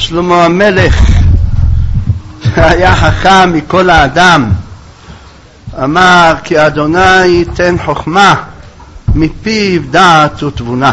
שלמה המלך היה חכם מכל האדם, אמר כי אדוני ייתן חוכמה מפיו דעת ותבונה.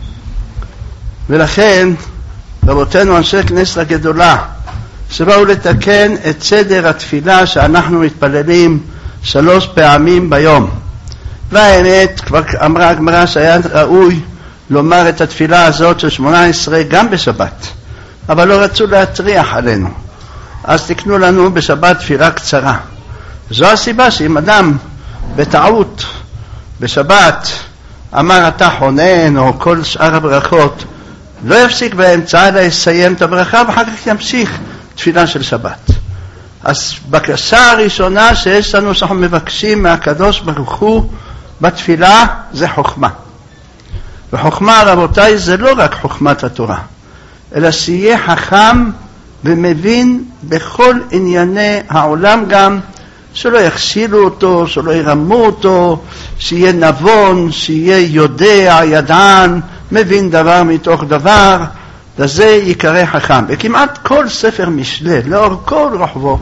ולכן רבותינו אנשי כנסת הגדולה שבאו לתקן את סדר התפילה שאנחנו מתפללים 3 פעמים ביום, והאמת כבר אמרה הגמרא שהיה ראוי לומר את התפילה הזאת של 18 גם בשבת, אבל לא רצו להטריח עלינו, אז תקנו לנו בשבת תפילה קצרה. זו הסיבה שאם אדם בטעות בשבת אמר אתה חונן או כל שאר הברכות, לא יפסיק באמצע אלא יסיים את הברכה ואחר כך ימשיך תפילה של שבת. אז בקשה הראשונה שיש לנו שאנחנו מבקשים מהקדוש ברוך הוא בתפילה זה חוכמה. וחוכמה רבותיי זה לא רק חוכמת התורה, אלא שיהיה חכם ומבין בכל ענייני העולם, גם שלא יכשילו אותו, שלא ירמו אותו, שיהיה נבון, שיהיה יודע, ידען, מבין דבר מתוך דבר, לזה יקרא חכם. וכמעט כל ספר משלי לאור כל רוחבו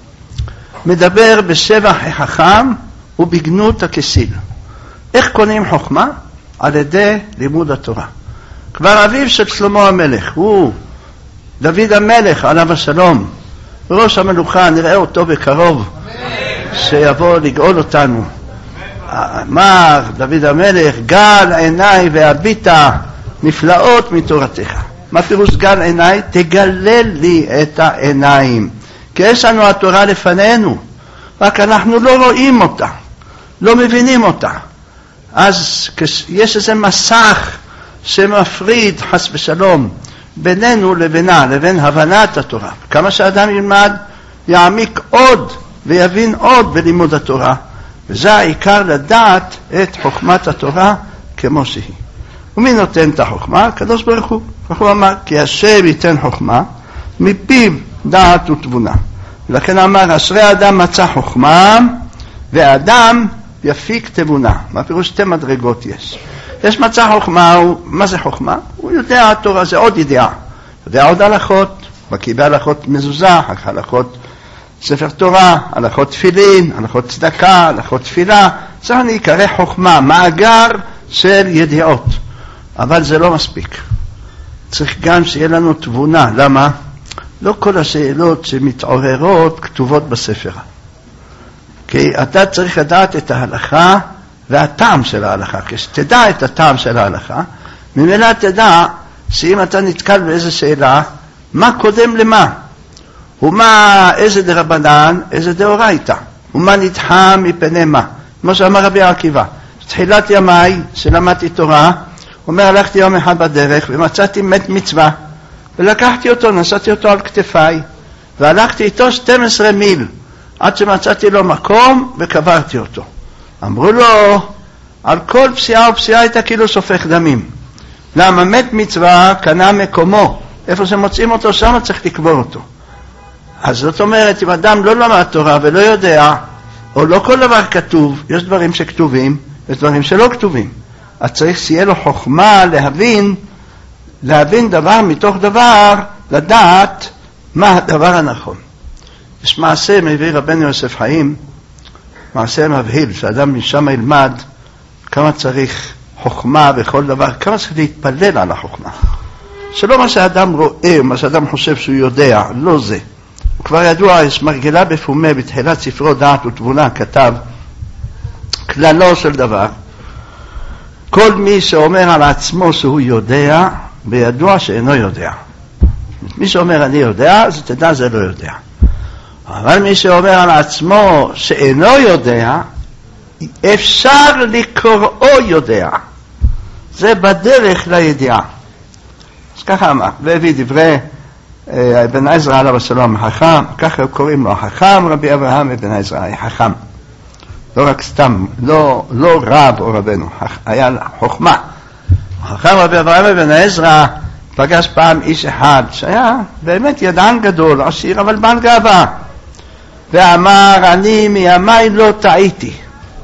מדבר בשבח החכם ובגנות הכסיל. איך קונים חוכמה? על ידי לימוד התורה. כבר אביו של שלמה המלך הוא דוד המלך עליו השלום, ראש המלוכה, נראה אותו בקרוב שיבוא לגאול אותנו. אמר דוד המלך גל עיניי והביטה נפלאות מתורתך. מה פירוש גל עיניי? תגלל לי את העיניים, כי יש לנו התורה לפנינו, רק אנחנו לא רואים אותה, לא מבינים אותה. אז יש איזה מסך שמפריד חס ושלום בינינו לבינה, לבין הבנת התורה. כמה שאדם ילמד יעמיק עוד ויבין עוד בלימוד התורה, וזה העיקר לדעת את חוכמת התורה כמו שהיא. ומי נותן את החוכמה? הקדוש ברוך הוא. הוא אמר כי השם ייתן חוכמה מפיו דעת ותבונה. ולכן אמר אשרי אדם מצא חוכמה ואדם יפיק תבונה. מה פירוש? 2 מדרגות יש. יש מצא חוכמה, מה זה חוכמה? הוא יודע התורה, זה עוד ידיעה. יודע עוד הלכות, בקיא בהלכות מזוזה, הלכות ספר תורה, הלכות תפילין, הלכות צדקה, הלכות תפילה. זה אני יקרא חוכמה, מאגר של ידיעות. אבל זה לא מספיק. צריך גם שיהיה לנו תבונה. למה? לא כל השאלות שמתעוררות כתובות בספר. כי אתה צריך לדעת את ההלכה והטעם של ההלכה. כשתדע את הטעם של ההלכה, ממילא תדע שאם אתה נתקל באיזו שאלה, מה קודם למה? ומה, איזה דרבנן, איזה דאורייתא? ומה נדחה מפני מה? כמו שאמר רבי עקיבא, תחילת ימיי שלמדתי תורה, אומר הלכתי יום אחד בדרך ומצאתי מת מצווה, ולקחתי אותו, נסעתי אותו על כתפיי, והלכתי איתו 12 מיל, עד שמצאתי לו מקום וקברתי אותו. אמרו לו, על כל פסיעה ופסיעה הייתה כאילו שופך דמים. למה? מת מצווה קנה מקומו, איפה שמוצאים אותו שם צריך לקבור אותו. אז זאת אומרת, אם אדם לא למד תורה ולא יודע, או לא כל דבר כתוב, יש דברים שכתובים, יש דברים שלא כתובים. אז צריך שיהיה לו חוכמה להבין דבר מתוך דבר, לדעת מה הדבר הנכון. יש מעשה מביא רבנו יוסף חיים, מעשה מבהיל, שאדם משם ילמד כמה צריך חוכמה בכל דבר, כמה צריך להתפלל על החוכמה. שלא מה שאדם רואה, מה שאדם חושב שהוא יודע, לא זה. כבר ידוע, יש מרגלה בפומה בתחילת ספרו דעת ותבונה, כתב כללו של דבר, כל מי שאומר על עצמו שהוא יודע, בידוע שאינו יודע. מי שאומר אני יודע, אז תדע זה לא יודע. אבל מי שאומר על עצמו שאינו יודע, אפשר לקראו יודע. זה בדרך לידיעה. אז ככה אמר, והביא דברי אבן עזרא עליו השלום חכם, ככה קוראים לו חכם, רבי אברהם אבן עזרא היה חכם. לא רק סתם, לא רב או רבנו, היה חוכמה. חכם רבי אברהם אבן עזרא פגש פעם איש אחד שהיה באמת ידען גדול, עשיר אבל בעל גאווה, ואמר אני מימי לא טעיתי,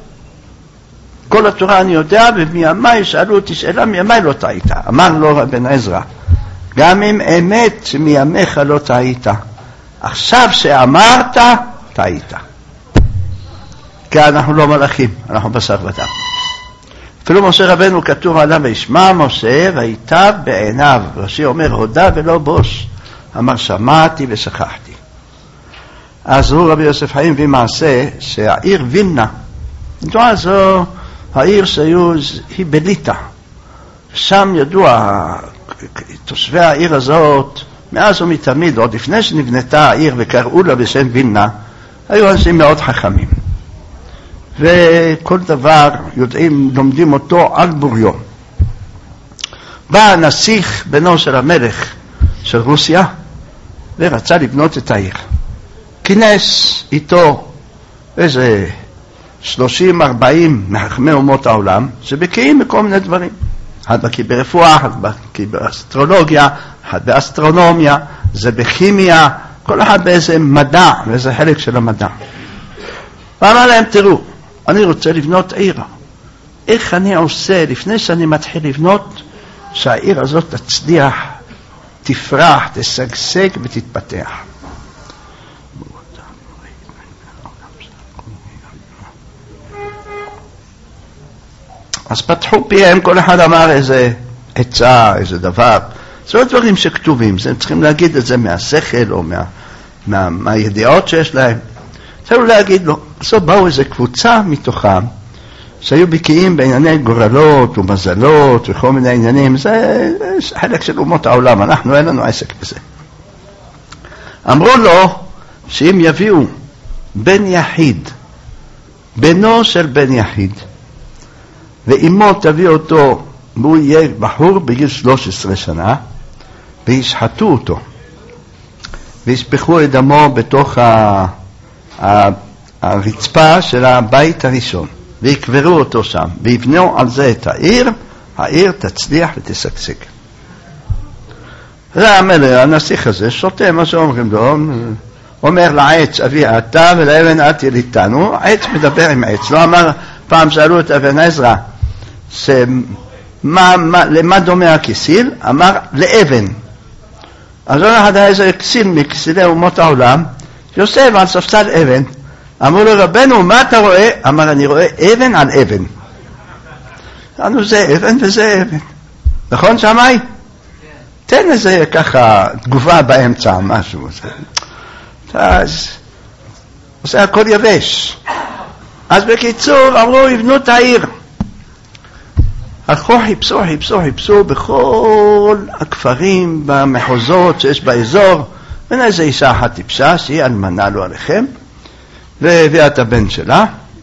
כל התורה אני יודע, ומימי שאלו אותי שאלה, מימי לא טעית. אמר לו אבן עזרא, גם אם אמת מימיך לא טעית. עכשיו שאמרת, טעית. כי אנחנו לא מלאכים, אנחנו בשר ודם. אפילו משה רבנו כתוב עליו, וישמע משה ויטב בעיניו. רש"י אומר, הודה ולא בוש. אמר, שמעתי ושכחתי. אז הוא רבי יוסף חיים הביא מעשה שהעיר וילנה, זו העיר היא בליטא. שם ידוע, תושבי העיר הזאת, מאז ומתמיד, עוד לפני שנבנתה העיר וקראו לה בשם וילנה, היו אנשים מאוד חכמים. וכל דבר יודעים, לומדים אותו על בוריו. בא הנסיך בנו של המלך של רוסיה ורצה לבנות את העיר. כינס איתו איזה 30-40 מחכמי אומות העולם שבקיאים בכל מיני דברים. אחד בקיא ברפואה, אחד בקיא באסטרולוגיה, אחד באסטרונומיה, זה בכימיה, כל אחד באיזה מדע, באיזה חלק של המדע. ואמר להם, תראו, אני רוצה לבנות עיר. איך אני עושה לפני שאני מתחיל לבנות שהעיר הזאת תצליח, תפרח, תשגשג ותתפתח. אז פתחו פיהם, כל אחד אמר איזה עצה, איזה דבר. זה לא דברים שכתובים, הם צריכים להגיד את זה מהשכל או מהידיעות שיש להם. צריכים להגיד לו. אז באו איזה קבוצה מתוכם, שהיו בקיאים בענייני גורלות ומזלות וכל מיני עניינים. זה חלק של אומות העולם, אנחנו אין לנו עסק בזה. אמרו לו שאם יביאו בן יחיד, בנו של בן יחיד, ואמו תביא אותו, והוא יהיה בחור בגיל 13 שנה, וישחטו אותו, וישפכו את דמו בתוך הרצפה של הבית הראשון, ויקברו אותו שם, ויבנו על זה את העיר, העיר תצליח ותשגשג. המלך, הנסיך הזה, שותה מה שאומרים לו, אומר לעץ, אבי אתה, ולאבן את יליטנו. העץ מדבר עם עץ. לא אמר, פעם שאלו את אבן עזרא, למה דומה הכסיל? אמר, לאבן. אז לא אחד היה איזה כסיל מכסילי אומות העולם, יוסף על ספסל אבן. אמרו לו, רבנו, מה אתה רואה? אמר, אני רואה אבן על אבן. אמרנו, זה אבן וזה אבן. נכון, שמאי? תן איזה ככה תגובה באמצע, משהו. אז עושה הכל יבש. אז בקיצור, אמרו, יבנו את העיר. הלכו, חיפשו בכל הכפרים, במחוזות שיש באזור, בין איזו אישה אחת טיפשה, שהיא אלמנה לו עליכם, והביאה את הבן שלה,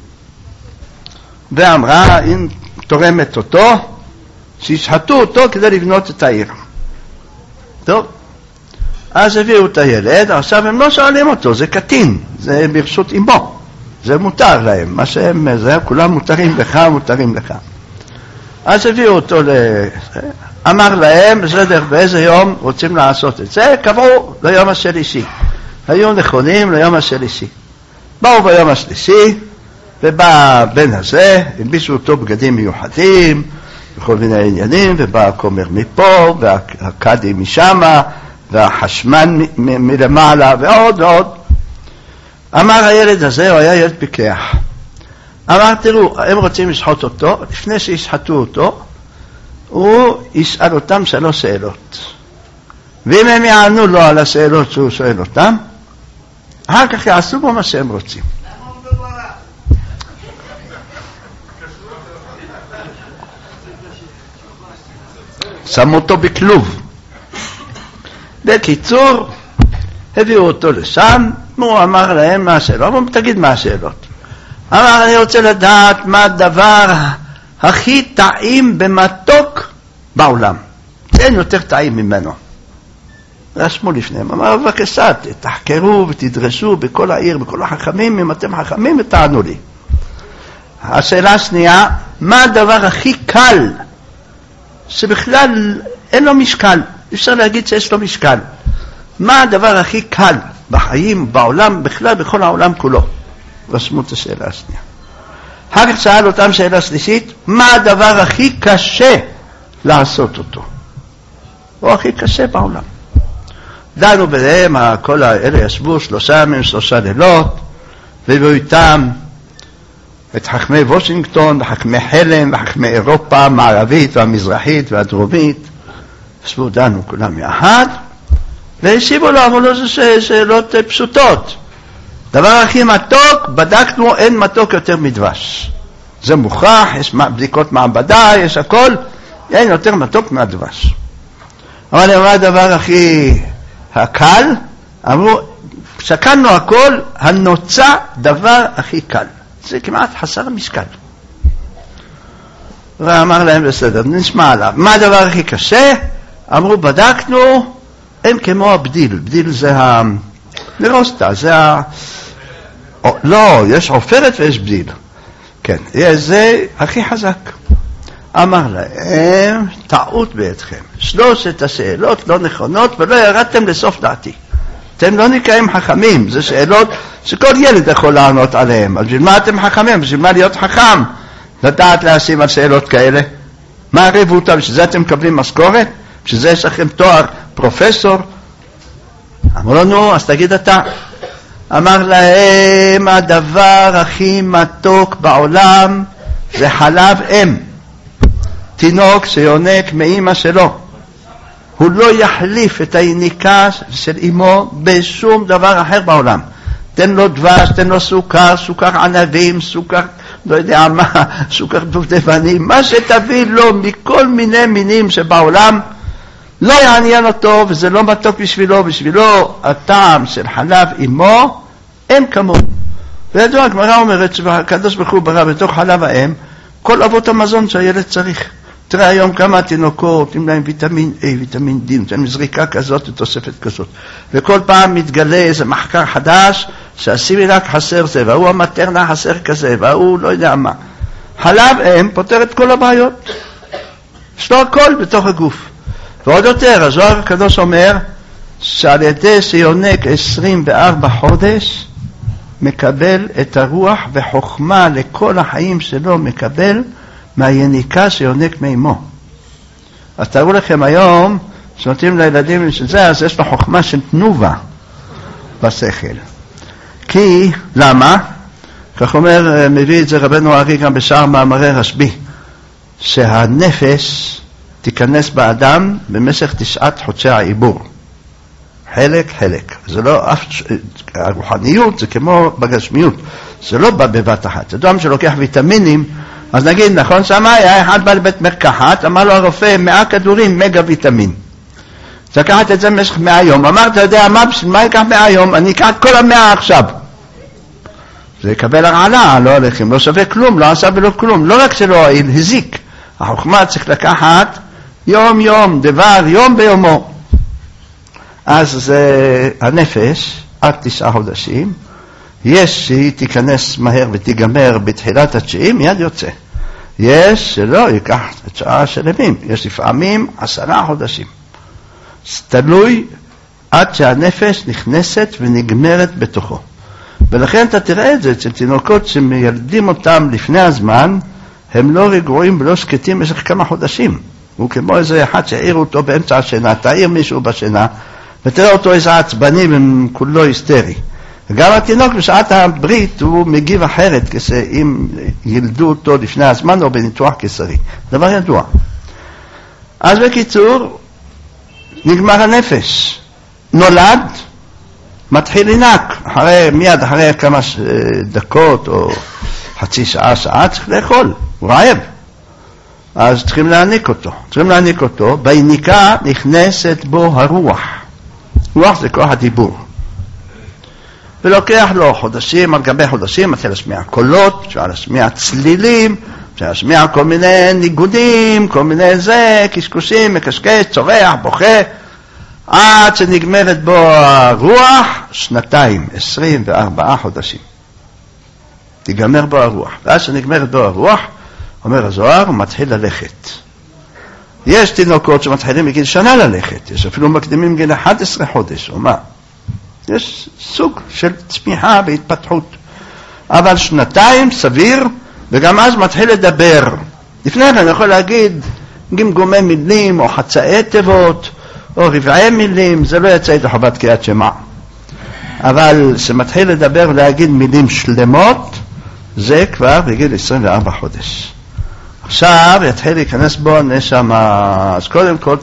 ואמרה, אם תורמת אותו, שישחטו אותו כדי לבנות את העיר. טוב, אז הביאו את הילד, עכשיו הם לא שואלים אותו, זה קטין, זה ברשות אמו, זה מותר להם, מה שהם, זה כולם מותרים לך, מותרים לך. אז הביאו אותו, אמר להם, בסדר, באיזה יום רוצים לעשות את זה, קבעו ליום השלישי. היו נכונים ליום השלישי. באו ביום השלישי, ובא הבן הזה, הלבישו אותו בגדים מיוחדים, בכל מיני עניינים, ובא הכומר מפה, והקאדי משמה, והחשמן מלמעלה, ועוד ועוד. אמר הילד הזה, הוא היה ילד פיקח. אמר, תראו, הם רוצים לשחוט אותו, לפני שישחטו אותו, הוא ישאל אותם 3 שאלות. ואם הם יענו לו על השאלות שהוא שואל אותם, אחר כך יעשו בו מה שהם רוצים. שמו אותו בכלוב. בקיצור, הביאו אותו לשם, הוא אמר להם מה השאלות, אבל תגיד מה השאלות. אמר, אני רוצה לדעת מה הדבר הכי טעים במתוק בעולם. אין יותר טעים ממנו. רשמו לפניהם. אמר, בבקשה, תחקרו ותדרשו בכל העיר, בכל החכמים, אם אתם חכמים, ותענו לי. השאלה השנייה, מה הדבר הכי קל, שבכלל אין לו משקל, אפשר להגיד שיש לו משקל. מה הדבר הכי קל בחיים, בעולם, בכלל, בכל העולם כולו? רשמו את השאלה השנייה. אחר כך שאל אותם שאלה שלישית, מה הדבר הכי קשה לעשות אותו? הוא הכי קשה בעולם. דנו ביניהם, כל האלה ישבו 3 ימים, 3 לילות, והביאו איתם את חכמי וושינגטון, וחכמי חלם, וחכמי אירופה המערבית והמזרחית והדרומית. ישבו, דנו כולם יחד, והשיבו לו, אמרו לו, זה שאלות פשוטות. דבר הכי מתוק, בדקנו, אין מתוק יותר מדבש. זה מוכח, יש בדיקות מעבדה, יש הכל, אין יותר מתוק מהדבש. אבל מה הדבר הכי הקל? אמרו, שקלנו הכל, הנוצה דבר הכי קל. זה כמעט חסר משקל. ואמר להם בסדר, נשמע עליו. מה הדבר הכי קשה? אמרו, בדקנו, הם כמו הבדיל. בדיל זה נרוסטה, זה לא, יש עופרת ויש בדיל. כן, זה הכי חזק. אמר להם, טעות בידכם. 3 השאלות לא נכונות ולא ירדתם לסוף דעתי. אתם לא נקראים חכמים, זה שאלות שכל ילד יכול לענות עליהן. אז בשביל מה אתם חכמים? בשביל מה להיות חכם? לדעת להשיב על שאלות כאלה? מה הרבותא? בשביל זה אתם מקבלים משכורת? בשביל זה יש לכם תואר פרופסור? אמרו לנו, אז תגיד אתה. אמר להם, הדבר הכי מתוק בעולם זה חלב אם. תינוק שיונק מאמא שלו. הוא לא יחליף את היניקה של אמו בשום דבר אחר בעולם. תן לו דבש, תן לו סוכר, סוכר ענבים, סוכר, לא יודע מה, סוכר דובדבני, מה שתביא לו מכל מיני מינים שבעולם, לא יעניין אותו, וזה לא מתוק בשבילו הטעם של חלב אמו, אין כמוהו. וידוע, הגמרא אומרת שהקדוש ברוך הוא ברא בתוך חלב האם, כל אבות המזון שהילד צריך. תראה היום כמה תינוקות, עם להם ויטמין A, ויטמין D, נותנים זריקה כזאת ותוספת כזאת. וכל פעם מתגלה איזה מחקר חדש, שהסימילק חסר זה, והוא המטרנה חסר כזה, והוא לא יודע מה. חלב אם פותר את כל הבעיות. יש לו הכל בתוך הגוף. ועוד יותר, הזוהר הקדוש אומר, שעל ידי שיונק 24 חודש, מקבל את הרוח וחוכמה לכל החיים שלו, מקבל מהיניקה שיונק מאמו. אז תראו לכם היום, שנותנים לילדים של זה, אז יש לו חוכמה של תנובה בשכל. כי, למה? כך אומר, מביא את זה רבנו הארי גם בשאר מאמרי רשב"י, שהנפש תיכנס באדם במשך 9 חודשי העיבור. חלק. זה לא, הרוחניות זה כמו בגשמיות, זה לא בא בבת אחת. אדם שלוקח ויטמינים, אז נגיד, נכון, שמה היה אחד בא לבית מרקחת, אמר לו הרופא 100 כדורים מגה ויטמין. לקחת את זה במשך 100 יום. אמר, אתה יודע מה, בשביל מה יקח 100 יום? אני אקח את כל 100 עכשיו. זה יקבל הרעלה, לא הולכים, לא שווה כלום, לא עשה ולא כלום. לא רק שלא הועיל, הזיק. החוכמה צריך לקחת יום, דבר, יום ביומו. אז זה הנפש, עד 9 חודשים, יש שהיא תיכנס מהר ותיגמר בתחילת 9, מיד יוצא. יש שלא, ייקח את שעה של ימים. יש לפעמים 10 חודשים. תלוי עד שהנפש נכנסת ונגמרת בתוכו. ולכן אתה תראה את זה, אצל תינוקות שמילדים אותם לפני הזמן, הם לא רגועים ולא שקטים במשך כמה חודשים. הוא כמו איזה אחד שהעיר אותו באמצע השינה, תעיר מישהו בשינה, ותראה אותו איזה עצבני וכולו היסטרי. וגם התינוק בשעת הברית הוא מגיב אחרת, אם ילדו אותו לפני הזמן או בניתוח קיסרי. דבר ידוע. אז בקיצור, נגמר הנפש. נולד, מתחיל לנק. מיד אחרי כמה דקות או חצי שעה, צריך לאכול. הוא רעב. אז צריכים להניק אותו. ביניקה נכנסת בו הרוח. רוח זה כוח הדיבור. ולוקח לו חודשים על גבי חודשים, מתחיל להשמיע קולות, אפשר להשמיע צלילים, אפשר להשמיע כל מיני ניגודים, כל מיני קשקושים, מקשקש, צורח, בוכה, עד שנגמרת בו הרוח, 24 חודשים. תיגמר בו הרוח. ואז שנגמרת בו הרוח, אומר הזוהר, הוא מתחיל ללכת. יש תינוקות שמתחילים בגיל שנה ללכת, יש אפילו מקדימים גיל 11 חודש, או מה? יש סוג של צמיחה בהתפתחות. אבל 2 סביר, וגם אז מתחיל לדבר. לפני כן אני יכול להגיד גמגומי מילים, או חצאי תיבות, או רבעי מילים, זה לא יצא את חובת קריאת שמע. אבל שמתחיל לדבר ולהגיד מילים שלמות, זה כבר בגיל 24 חודש. עכשיו יתחיל להיכנס בו הנשמה. אז קודם כל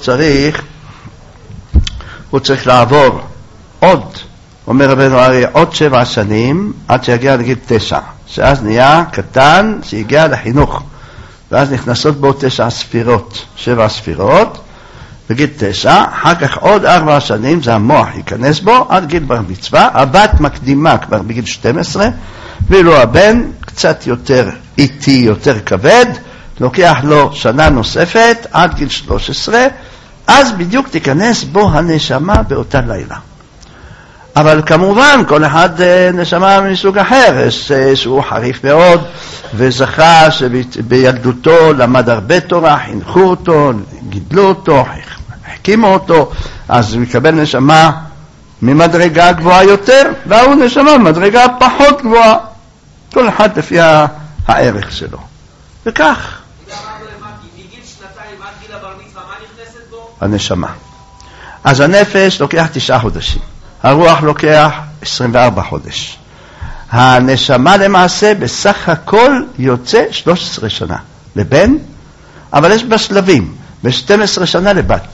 הוא צריך לעבור עוד, אומר רבנו אריה, עוד 7 שנים עד שיגיע לגיל 9, שאז נהיה קטן, שיגיע לחינוך, ואז נכנסות בו 9 ספירות, 7 ספירות, בגיל 9, אחר כך עוד 4 שנים, זה המוח ייכנס בו, עד גיל בר מצווה, הבת מקדימה כבר בגיל 12, ואילו הבן קצת יותר איטי, יותר כבד, לוקח לו שנה נוספת, עד גיל 13, אז בדיוק תיכנס בו הנשמה באותה לילה. אבל כמובן, כל אחד נשמה מסוג אחר, שהוא חריף מאוד, וזכה שבילדותו למד הרבה תורה, חינכו אותו, גידלו אותו, הקימו אותו, אז הוא מקבל נשמה ממדרגה גבוהה יותר, והוא נשמה ממדרגה פחות גבוהה. כל אחד לפי הערך שלו. וכך. מגיל 2 עד גיל הבר מצווה, מה נכנסת בו? הנשמה. אז הנפש לוקח 9 חודשים. הרוח לוקח 24 חודש. הנשמה למעשה בסך הכל יוצא 13 שנה לבן, אבל יש בשלבים, ב-12 שנה לבת.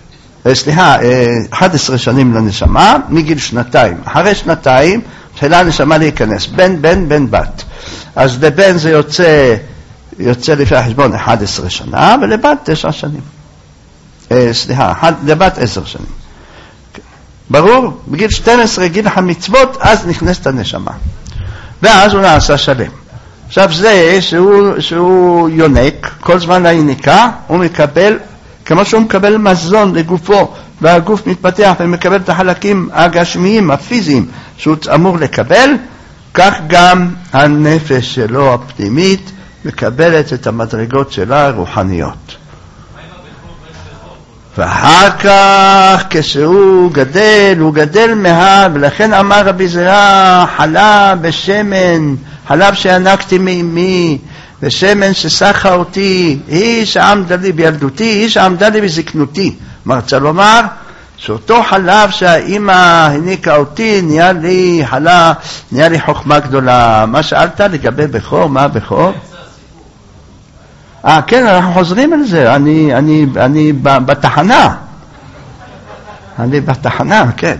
11 שנים לנשמה, מגיל 2. אחרי 2, תחילה הנשמה להיכנס, בן בת. אז לבן זה יוצא לפי החשבון 11 שנה, ולבת 9 שנים. לבת 10 שנים. ברור, בגיל 12, גיל המצוות, אז נכנסת הנשמה. ואז הוא נעשה שלם. עכשיו זה שהוא יונק, כל זמן היניקה, הוא מקבל, כמו שהוא מקבל מזון לגופו, והגוף מתפתח ומקבל את החלקים הגשמיים, הפיזיים, שהוא אמור לקבל, כך גם הנפש שלו הפנימית מקבלת את המדרגות שלה הרוחניות. ואחר כך כשהוא גדל, הוא גדל ולכן אמר רבי זרע, חלב בשמן, חלב שענקתי מאמי, ושמן שסחה אותי, היא שעמדה לי בילדותי, היא שעמדה לי בזקנותי. מרצה לומר, שאותו חלב שהאימא הניקה אותי, נהיה לי חלב, נהיה לי חוכמה גדולה. מה שאלת לגבי בכור? מה בכור? כן, אנחנו חוזרים על זה, אני בתחנה. אני בתחנה, כן.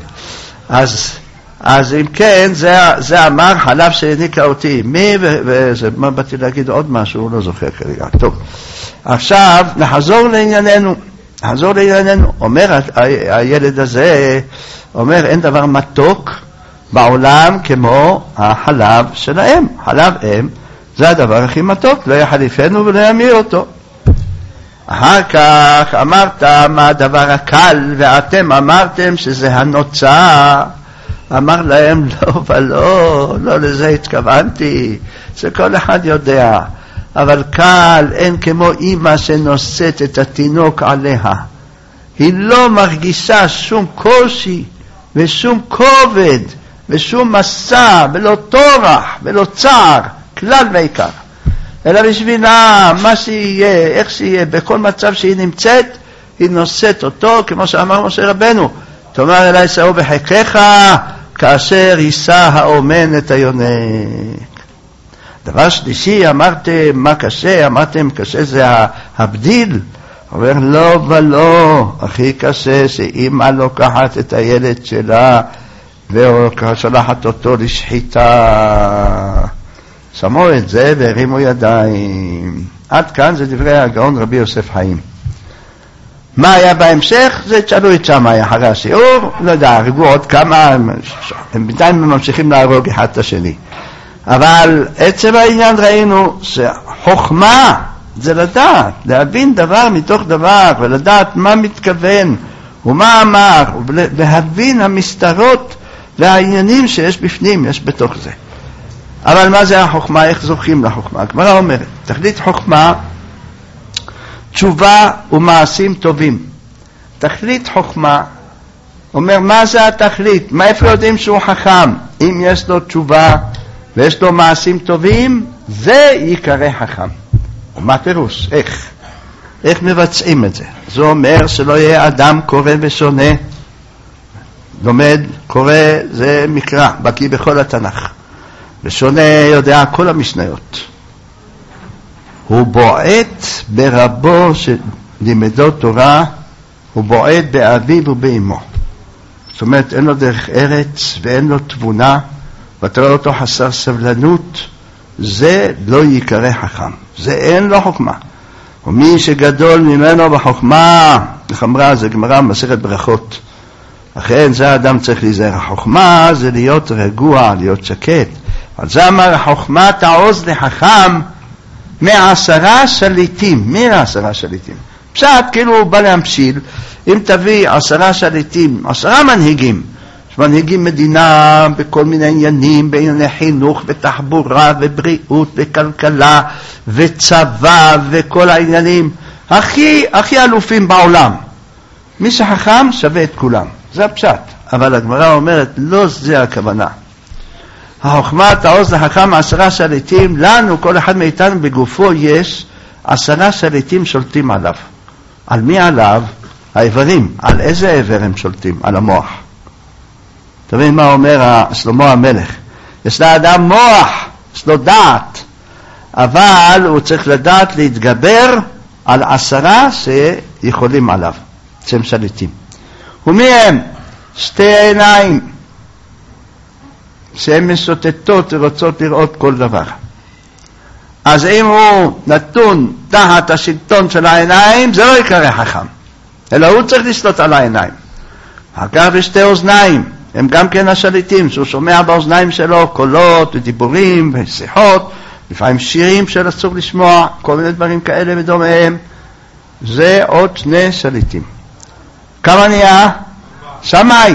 אז אם כן, זה אמר חלב שהניקה אותי. מה באתי להגיד עוד משהו, הוא לא זוכר כרגע. טוב, עכשיו נחזור לענייננו. אומר הילד הזה, אומר אין דבר מתוק בעולם כמו החלב של האם. חלב אם זה הדבר הכי מתוק, לא יחליפנו ולא ימיר אותו. אחר כך אמרת מה הדבר הקל, ואתם אמרתם שזה הנוצה. אמר להם לא ולא, לא לזה התכוונתי, זה כל אחד יודע. אבל קל, אין כמו אמא שנושאת את התינוק עליה. היא לא מרגישה שום קושי ושום כובד ושום מסע ולא טורח ולא צער, כלל ועיקר. אלא בשבילה, מה שיהיה, איך שיהיה, בכל מצב שהיא נמצאת, היא נושאת אותו, כמו שאמר משה רבנו, תאמר אלי שאו בחיקך, כאשר יישא האומן את היונק. דבר שלישי, אמרתם, מה קשה? אמרתם, קשה זה הבדיל. אומר, לא ולא, הכי קשה שאמא לוקחת את הילד שלה, ושולחת אותו לשחיטה. שמו את זה והרימו ידיים. עד כאן זה דברי הגאון רבי יוסף חיים. מה היה בהמשך? זה תשאלו את שמאי אחרי השיעור, לא יודע, הרגו עוד כמה, הם בינתיים ממשיכים להרוג אחד את השני. אבל עצם העניין ראינו שחוכמה זה לדעת, להבין דבר מתוך דבר, ולדעת מה מתכוון ומה אמר, ולהבין המסתרות והעניינים שיש בפנים, יש בתוך זה. אבל מה זה החוכמה? איך זוכים לחוכמה? הגמרא אומרת, תכלית חוכמה, תשובה ומעשים טובים. תכלית חוכמה, אומר מה זה התכלית? מה איפה יודעים שהוא חכם? אם יש לו תשובה ויש לו מעשים טובים, זה יקרא חכם. ומה פירוש? איך? איך מבצעים את זה? זה אומר שלא יהיה אדם קורא ושונה. לומד, קורא, זה מקרא, בקיא בכל התנ"ך. ושונה יודע כל המשניות. הוא בועט ברבו שלימדו תורה, הוא בועט באביו ובאמו. זאת אומרת, אין לו דרך ארץ ואין לו תבונה, ואתה רואה אותו חסר סבלנות, זה לא יקרא חכם. זה אין לו חוכמה. ומי שגדול ממנו בחוכמה, איך אמרה, זה גמרא מסכת ברכות. לכן זה האדם צריך להיזהר. החוכמה זה להיות רגוע, להיות שקט. אז זה אמר, החוכמה תעוז לחכם 10 שליטים. מי 10 שליטים? פשט, כאילו הוא בא להמשיל, אם תביא 10 שליטים, 10 מנהיגים, שמנהיגים מדינה בכל מיני עניינים, בענייני חינוך ותחבורה ובריאות וכלכלה וצבא וכל העניינים, הכי אלופים בעולם. מי שחכם שווה את כולם. זה הפשט. אבל הגמרא אומרת, לא זה הכוונה. החוכמה תעוז לחכם 10 שליטים, לנו, כל אחד מאיתנו בגופו יש 10 שליטים שולטים עליו. על מי עליו? האיברים. על איזה איבר הם שולטים? על המוח. תבין מה אומר שלמה המלך. יש לאדם מוח, יש לו דעת, אבל הוא צריך לדעת להתגבר על 10 שיכולים עליו, שהם שליטים. ומי הם? 2 עיניים, שהן משוטטות ורוצות לראות כל דבר. אז אם הוא נתון תחת השלטון של העיניים, זה לא יקרא חכם, אלא הוא צריך לשלוט על העיניים. אחר כך יש 2 אוזניים, הם גם כן השליטים, שהוא שומע באוזניים שלו קולות ודיבורים ושיחות, לפעמים שירים של אסור לשמוע, כל מיני דברים כאלה ודומיהם. זה עוד 2 שליטים. כמה נהיה? שמאי.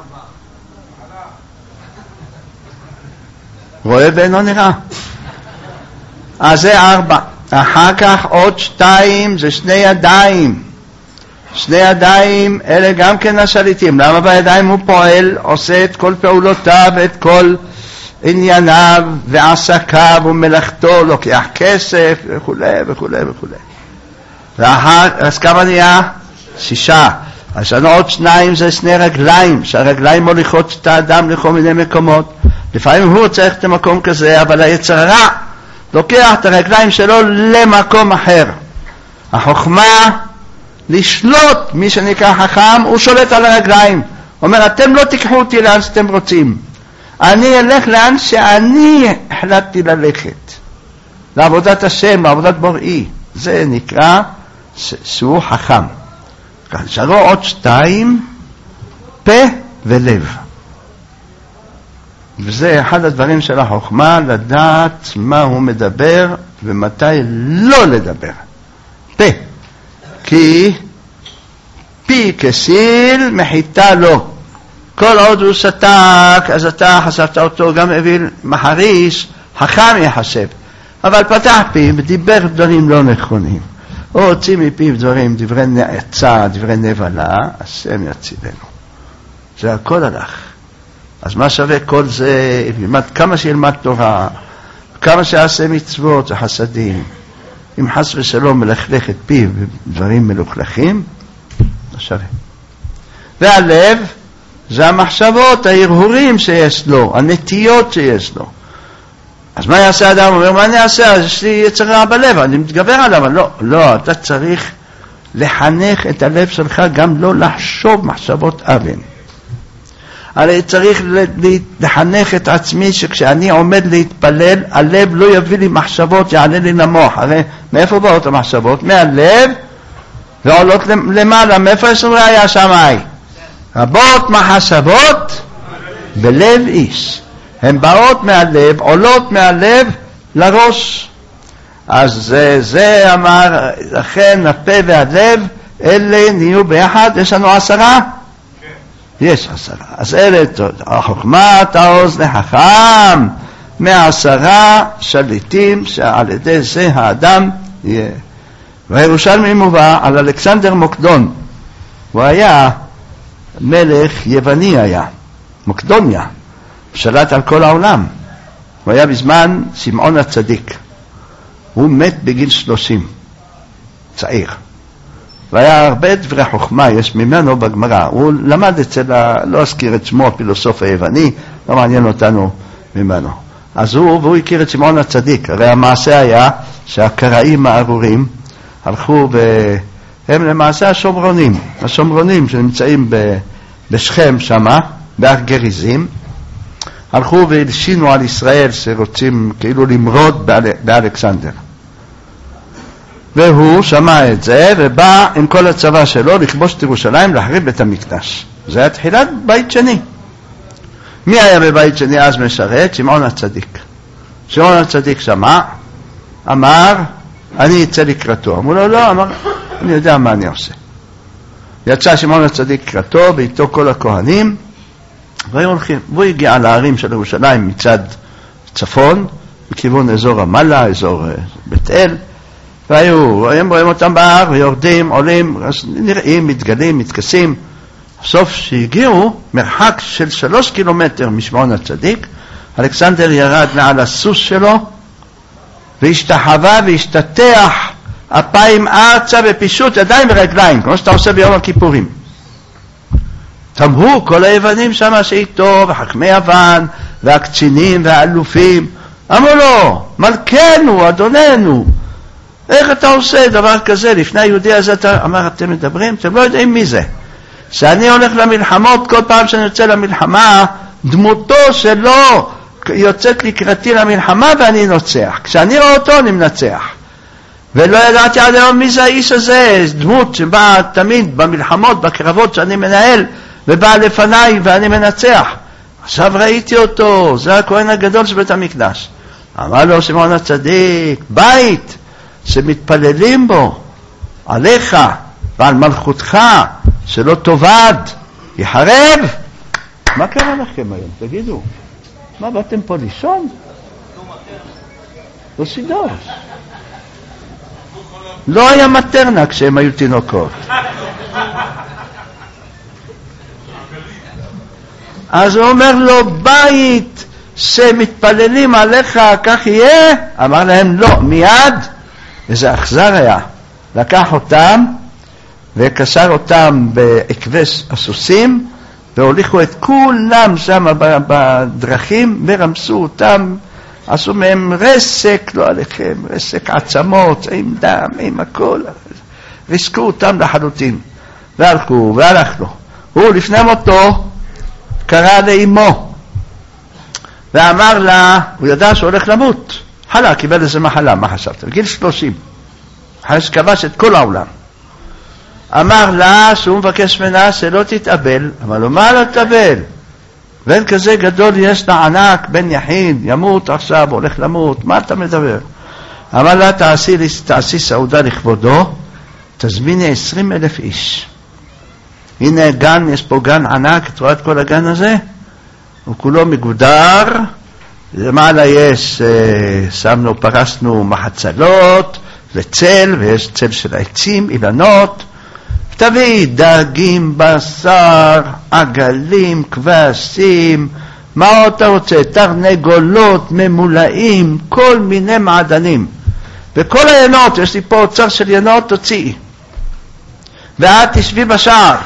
רואה ואינו נראה. אז זה 4. אחר כך עוד 2, זה 2 ידיים. 2 ידיים, אלה גם כן השליטים. למה בידיים הוא פועל, עושה את כל פעולותיו, את כל ענייניו ועסקיו ומלאכתו, לוקח כסף וכו' וכו' וכו'. אז כמה נהיה? 6. אז לנו עוד 2, זה 2 רגליים, שהרגליים מוליכות את האדם לכל מיני מקומות. לפעמים הוא צריך את המקום כזה, אבל היצר הרע לוקח את הרגליים שלו למקום אחר. החוכמה לשלוט, מי שנקרא חכם, הוא שולט על הרגליים. אומר, אתם לא תיקחו אותי לאן שאתם רוצים. אני אלך לאן שאני החלטתי ללכת. לעבודת השם, לעבודת בוראי. זה נקרא שהוא חכם. נשארו עוד 2, פה ולב. וזה אחד הדברים של החוכמה, לדעת מה הוא מדבר ומתי לא לדבר. פה. כי פי כסיל מחיתה לו. כל עוד הוא שתק, אז אתה חשבת אותו גם אביל מחריש, חכם יחשב. אבל פתח פיו ודיבר דברים לא נכונים. או הוציא מפיו דברים, דברי נעצה, דברי נבלה, השם יצילנו. זה הכל הלך. אז מה שווה כל זה? כמה שילמד תורה, כמה שעשה מצוות וחסדים. אם חס ושלום מלכלך את פיו דברים מלוכלכים, לא שווה. והלב זה המחשבות, ההרהורים שיש לו, הנטיות שיש לו. אז מה יעשה אדם? הוא אומר, מה אני אעשה? אז יש לי יצר רע בלב, אני מתגבר עליו. לא, אתה צריך לחנך את הלב שלך גם לא לחשוב מחשבות אבן. הרי צריך לחנך את עצמי שכשאני עומד להתפלל, הלב לא יביא לי מחשבות, יעלה לי למוח. הרי מאיפה באות המחשבות? מהלב ועולות למעלה. מאיפה יש ראיה שמאי? רבות מחשבות בלב איש. הן באות מהלב, עולות מהלב לראש. אז זה אמר, לכן הפה והלב, אלה נהיו ביחד. יש לנו 10? יש 10. אז אלה, החוכמה תעוז לחכם 10 שליטים, שעל ידי זה האדם יהיה. והירושלמי מובא על אלכסנדר מוקדון. הוא היה מלך יווני, היה מוקדוניה, שלט על כל העולם. הוא היה בזמן שמעון הצדיק. הוא מת בגיל 30, צעיר. והיה הרבה דברי חוכמה, יש ממנו בגמרא. הוא למד אצל, לא אזכיר את שמו, הפילוסוף היווני, לא מעניין אותנו ממנו. אז והוא הכיר את שמעון הצדיק. הרי המעשה היה שהקראים הארורים הלכו הם למעשה השומרונים שנמצאים בשכם שמה, בהר גריזים, הלכו והלשינו על ישראל שרוצים כאילו למרוד באלכסנדר. והוא שמע את זה ובא עם כל הצבא שלו לכבוש את ירושלים, להחריב בית המקדש. זה היה תחילת בית שני. מי היה בבית שני אז משרת? שמעון הצדיק. שמעון הצדיק שמע, אמר, אני אצא לקראתו. אמרו לו, לא, אמר, אני יודע מה אני עושה. יצא שמעון הצדיק לקראתו, ואיתו כל הכהנים, והיו הולכים. והוא הגיע לערים של ירושלים מצד צפון, בכיוון אזור המלה, אזור בית אל, והם רואים אותם בהר, ויורדים, עולים, נראים, מתגלים, מתכסים. בסוף שהגיעו, מרחק של 3 קילומטר משמעון הצדיק, אלכסנדר ירד מעל הסוס שלו, והשתחווה והשתתח אפיים ארצה בפישוט ידיים ורגליים, כמו שאתה עושה ביום הכיפורים. תמהו כל היוונים שם שאיתו, וחכמי יוון, והקצינים והאלופים, אמרו לו, מלכנו, אדוננו, איך אתה עושה דבר כזה? לפני היהודי הזה אתה אמר, אתם מדברים? אתם לא יודעים מי זה. שאני הולך למלחמות, כל פעם שאני יוצא למלחמה, דמותו שלו יוצאת לקראתי למלחמה ואני נוצח. כשאני רואה אותו אני מנצח. ולא ידעתי עד היום מי זה האיש הזה, דמות שבאה תמיד במלחמות, בקרבות שאני מנהל, ובאה לפניי ואני מנצח. עכשיו ראיתי אותו, זה הכהן הגדול של בית המקדש. אמר לו שמעון הצדיק, בית שמתפללים בו עליך ועל מלכותך שלא תאבד יחרב. מה קרה לכם היום? תגידו, מה באתם פה לישון? לא סידור. לא היה מטרנה כשהם היו תינוקות. אז הוא אומר לו, בית שמתפללים עליך כך יהיה? אמר להם לא, מיד. איזה אכזר היה. לקח אותם וקשר אותם בעקבי הסוסים, והוליכו את כולם שם בדרכים ורמסו אותם, עשו מהם רסק, לא עליכם, רסק עצמות, עם דם, עם הכל, ריסקו אותם לחלוטין, והלכו והלכנו. הוא לפני מותו קרא לאמו ואמר לה, הוא ידע שהוא הולך למות, חלה, קיבל איזה מחלה, מה חשבת? בגיל 30, אחרי שכבש את כל העולם. אמר לה שהוא מבקש ממנה שלא תתאבל. אמר לו, מה לא תתאבל? בן כזה גדול יש לה ענק, בן יחיד, ימות עכשיו, הולך למות, מה אתה מדבר? אמר לה, תעשי סעודה לכבודו, תזמיני 20,000 איש. הנה גן, יש פה גן ענק, את רואה את כל הגן הזה? הוא כולו מגודר, למעלה יש, פרסנו מחצלות וצל, ויש צל של העצים, אילנות, תביא דגים, בשר, עגלים, כבשים, מה אתה רוצה? תרנגולות, ממולאים, כל מיני מעדנים. וכל הינות, יש לי פה אוצר של ינות, תוציאי. ואת תשבי בשער.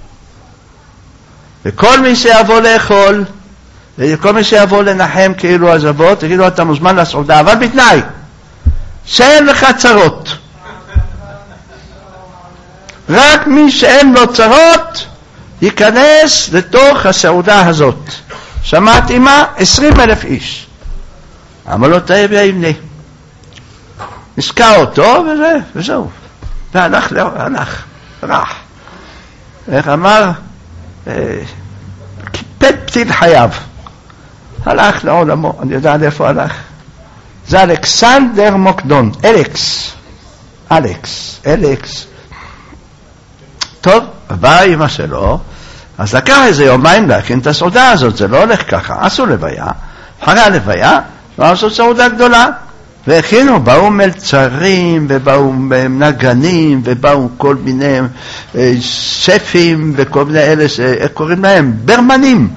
וכל מי שיבוא לאכול, וכל מי שיבוא לנחם כאילו עזבות, תגיד לו, אתה מוזמן לסעודה, אבל בתנאי, שאין לך צרות. רק מי שאין לו צרות ייכנס לתוך הסעודה הזאת. שמעתי מה? 20,000 איש. אמר לו, תהיה ביבני. נזכר אותו וזהו. והלך, רח. איך אמר? קיפד פתיל חייו. הלך לעולמו, אני יודע איפה הלך. זה אלכסנדר מוקדון, אלכס. טוב, באה אמא שלו, אז לקח איזה יומיים להכין את הסעודה הזאת, זה לא הולך ככה, עשו לוויה, אחרי הלוויה, ועשו סעודה גדולה, והכינו, באו מלצרים, ובאו נגנים, ובאו כל מיני שפים, וכל מיני אלה, איך קוראים להם? ברמנים,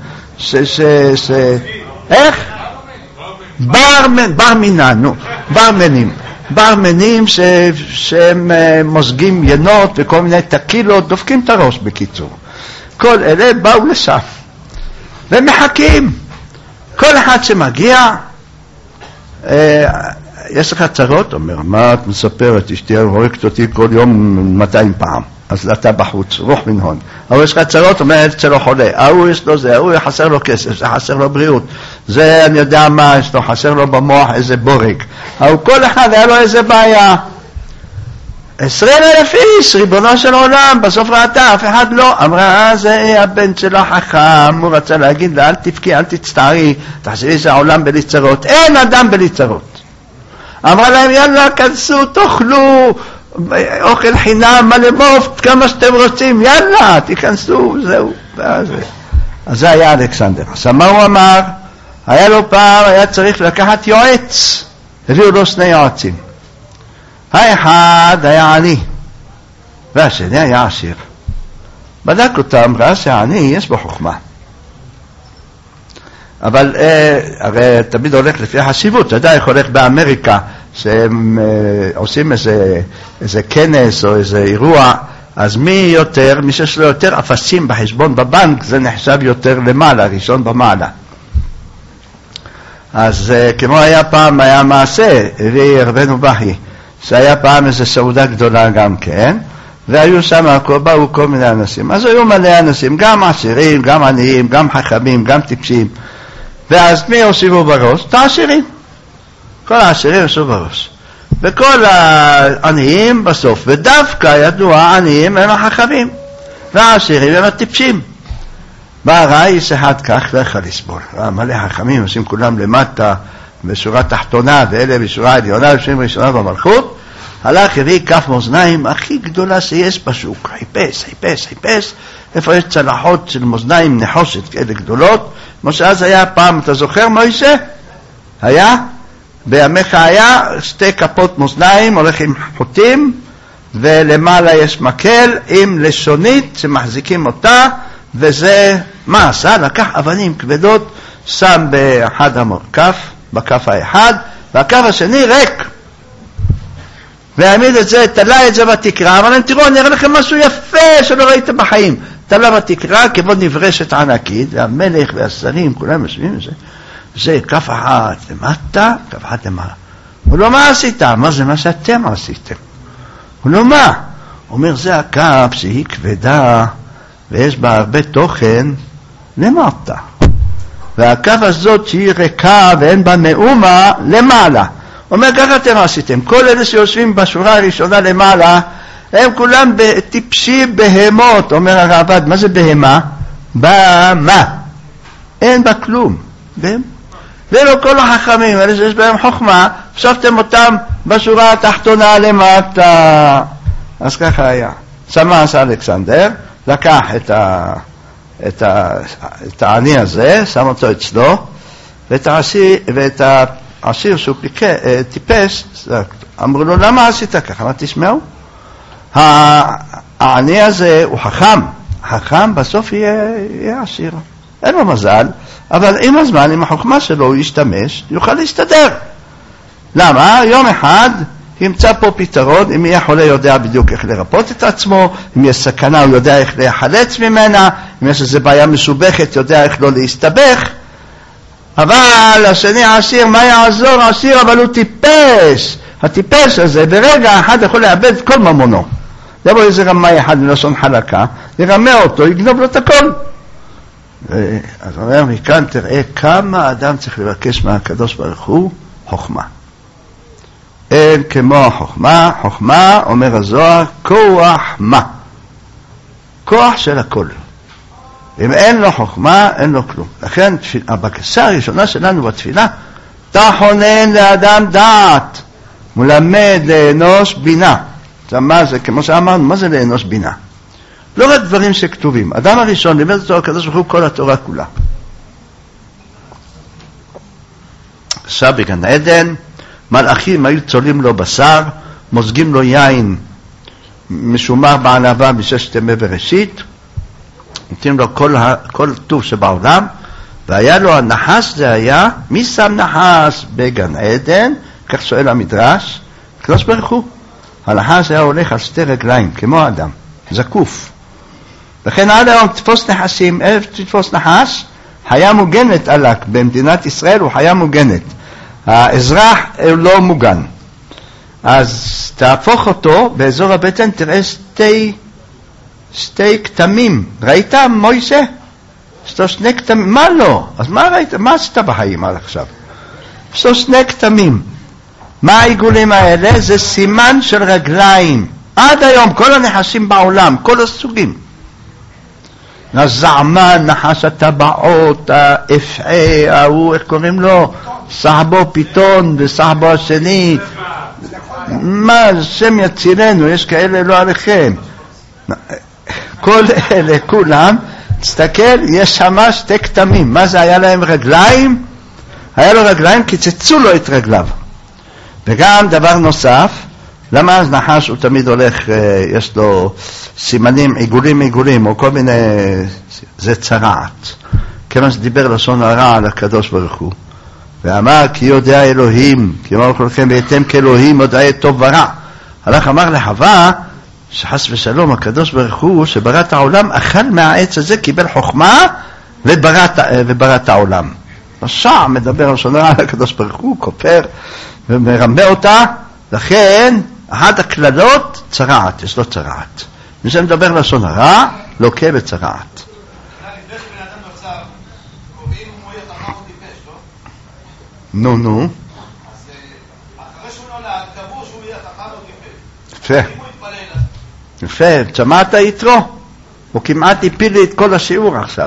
איך? ברמנים, ברמנים שהם מוזגים ינות וכל מיני תקילות, דופקים את הראש בקיצור. כל אלה באו לשם ומחכים. כל אחד שמגיע, יש לך צרות? אומר, מה את מספרת? אשתי הורקת אותי כל יום 200 פעם. אז אתה בחוץ, רוח מנהון. אבל יש לך צרות, אומר, הילד שלו חולה. ההוא יש לו זה, ההוא חסר לו כסף, זה חסר לו בריאות. זה אני יודע מה, יש לו, חסר לו במוח איזה בורג. ההוא כל אחד היה לו איזה בעיה. 20,000 איש, ריבונו של עולם, בסוף ראתה, אף אחד לא. אמרה, זה הבן שלו חכם, הוא רצה להגיד לה, אל תבכי, אל תצטערי, תחשבי שהעולם בלי צרות. אין אדם בלי צרות. אמרה להם, יאללה, כנסו, תאכלו, אוכל חינם, מלא מופת, כמה שאתם רוצים, יאללה, תיכנסו, זהו. אז זה היה אלכסנדר. אז מה הוא אמר? היה לו פעם, היה צריך לקחת יועץ. הביאו לו 2 יועצים. האחד היה עני, והשני היה עשיר. בדק אותם, ראה שהעני יש בו חוכמה. אבל הרי תמיד הולך לפי החשיבות. אתה יודע איך הולך באמריקה, שהם עושים איזה כנס או איזה אירוע, אז מי שיש לו יותר אפסים בחשבון בבנק, זה נחשב יותר למעלה, ראשון במעלה. אז כמו היה פעם, היה מעשה, הביא רבנו בכי, שהיה פעם איזו סעודה גדולה גם כן, והיו שם, באו כל מיני אנשים. אז היו מלא אנשים, גם עשירים, גם עניים, גם חכמים, גם טיפשים. ואז מי הושיבו בראש? את העשירים. כל העשירים הושיבו בראש. וכל העניים בסוף, ודווקא ידעו העניים הם החכמים, והעשירים הם הטיפשים. בא רייס אחד כך לא יכול לסבול. מלא חכמים עושים כולם למטה בשורה תחתונה, ואלה בשורה עליונה, יושבים ראשונה במלכות. הלך, הביא כף מאזניים הכי גדולה שיש בשוק. חיפש, איפה יש צלחות של מאזניים נחושת כאלה גדולות. כמו שאז היה פעם, אתה זוכר מוישה? היה? בימיך היה 2 כפות מאזניים, הולך עם חוטים, ולמעלה יש מקל עם לשונית שמחזיקים אותה, וזה, מה עשה? לקח אבנים כבדות, שם באחד המרכף, בכף האחד, והכף השני ריק. והעמיד את זה, תלה את זה בתקרה, אבל אני תראו, אני אראה לכם משהו יפה שלא ראיתם בחיים. תלה בתקרה כמו נברשת ענקית, והמלך והשרים, כולם יושבים את זה. זה כף אחת למטה, כף אחת למעלה. הוא לא, מה עשית? מה זה מה שאתם עשיתם? הוא לא, מה? הוא אומר, זה הכף שהיא כבדה, ויש בה הרבה תוכן למטה. והכף הזאת שהיא ריקה ואין בה מאומה למעלה. הוא אומר, ככה אתם עשיתם. כל אלה שיושבים בשורה הראשונה למעלה, הם כולם טיפשי בהמות, אומר הרעב"ד. מה זה בהמה? במה. אין בה כלום. ולא כל החכמים, אלה שיש בהם חוכמה, שפתם אותם בשורה התחתונה למטה. אז ככה היה. שמה עשה אלכסנדר, לקח את העני הזה, שם אותו אצלו, ואת העשיר שהוא טיפש, אמרו לו, למה עשית ככה? מה תשמעו? העני הזה הוא חכם בסוף יהיה עשיר. אין לו מזל, אבל עם הזמן, עם החוכמה שלו, הוא ישתמש, יוכל להסתדר. למה? יום אחד ימצא פה פתרון, אם יהיה חולה יודע בדיוק איך לרפות את עצמו, אם יש סכנה הוא יודע איך להיחלץ ממנה, אם יש איזו בעיה מסובכת יודע איך לא להסתבך. אבל השני העשיר, מה יעזור? העשיר, אבל הוא טיפש. הטיפש הזה ברגע אחד יכול לאבד את כל ממונו. יבוא איזה רמאי אחד מלשון חלקה, ירמה אותו, יגנוב לו את הכל. אז אומר מכאן, תראה כמה אדם צריך לבקש מהקדוש ברוך הוא חוכמה. אין כמו החוכמה, חוכמה, אומר הזוהר, כוח מה? כוח של הכל. אם אין לו חוכמה, אין לו כלום. לכן הבקשה הראשונה שלנו בתפילה, תחונן לאדם דעת, מלמד לאנוש בינה. מה זה? כמו שאמרנו, מה זה לאנוש בינה? לא רק דברים שכתובים. אדם הראשון לימד אותו הקדוש ברוך הוא כל התורה כולה. עכשיו בגן עדן, מלאכים היו צולים לו בשר, מוזגים לו יין משומר בענבה מששת ימי בראשית, נותנים לו כל טוב שבעולם, והיה לו הנחש, זה היה, מי שם נחש בגן עדן? כך שואל המדרש, הקדוש ברוך הוא. הנחש היה הולך על שתי רגליים, כמו אדם, זקוף. לכן עד היום תתפוס נחשים, ערב תתפוס נחש, חיה מוגנת עלק, במדינת ישראל הוא חיה מוגנת. האזרח לא מוגן. אז תהפוך אותו, באזור הבטן תראה שתי כתמים. ראית מוישה? יש לו שני כתמים, מה לא? אז מה ראית? מה עשית בחיים עד עכשיו? יש לו שני כתמים. מה העיגולים האלה? זה סימן של רגליים. עד היום כל הנחשים בעולם, כל הסוגים. הזעמן, נחש הטבעות, האפעה, ההוא, איך קוראים לו? סחבו פיתון וסחבו השני. מה, שם יצילנו, יש כאלה לא עליכם. כל אלה, כולם, תסתכל, יש שם שתי כתמים. מה זה, היה להם רגליים? היה לו רגליים, קיצצו לו את רגליו. וגם דבר נוסף, למה אז נחש הוא תמיד הולך, יש לו סימנים, עיגולים, או כל מיני, זה צרעת. כמה שדיבר לשון הרע על הקדוש ברוך הוא. ואמר, כי יודע אלוהים, כי אמר לכם, ואתם כאלוהים יודעי טוב ורע. הלך אמר לחווה, שחס ושלום, הקדוש ברוך הוא, שברא את העולם, אכל מהעץ הזה, קיבל חוכמה, וברא את העולם. רשע מדבר על לשון הרע על הקדוש ברוך הוא, כופר, ומרמה אותה, לכן, אחת הכללות, צרעת, יש לו צרעת. מי שמדבר לשון הרע, לוקה בצרעת. נו. אז אחרי שהוא נולד, קבעו שהוא יהיה חכם או טיפש. יפה. אם הוא יתפלל אז... יפה, שמעת יתרו? הוא כמעט הפיל לי את כל השיעור עכשיו.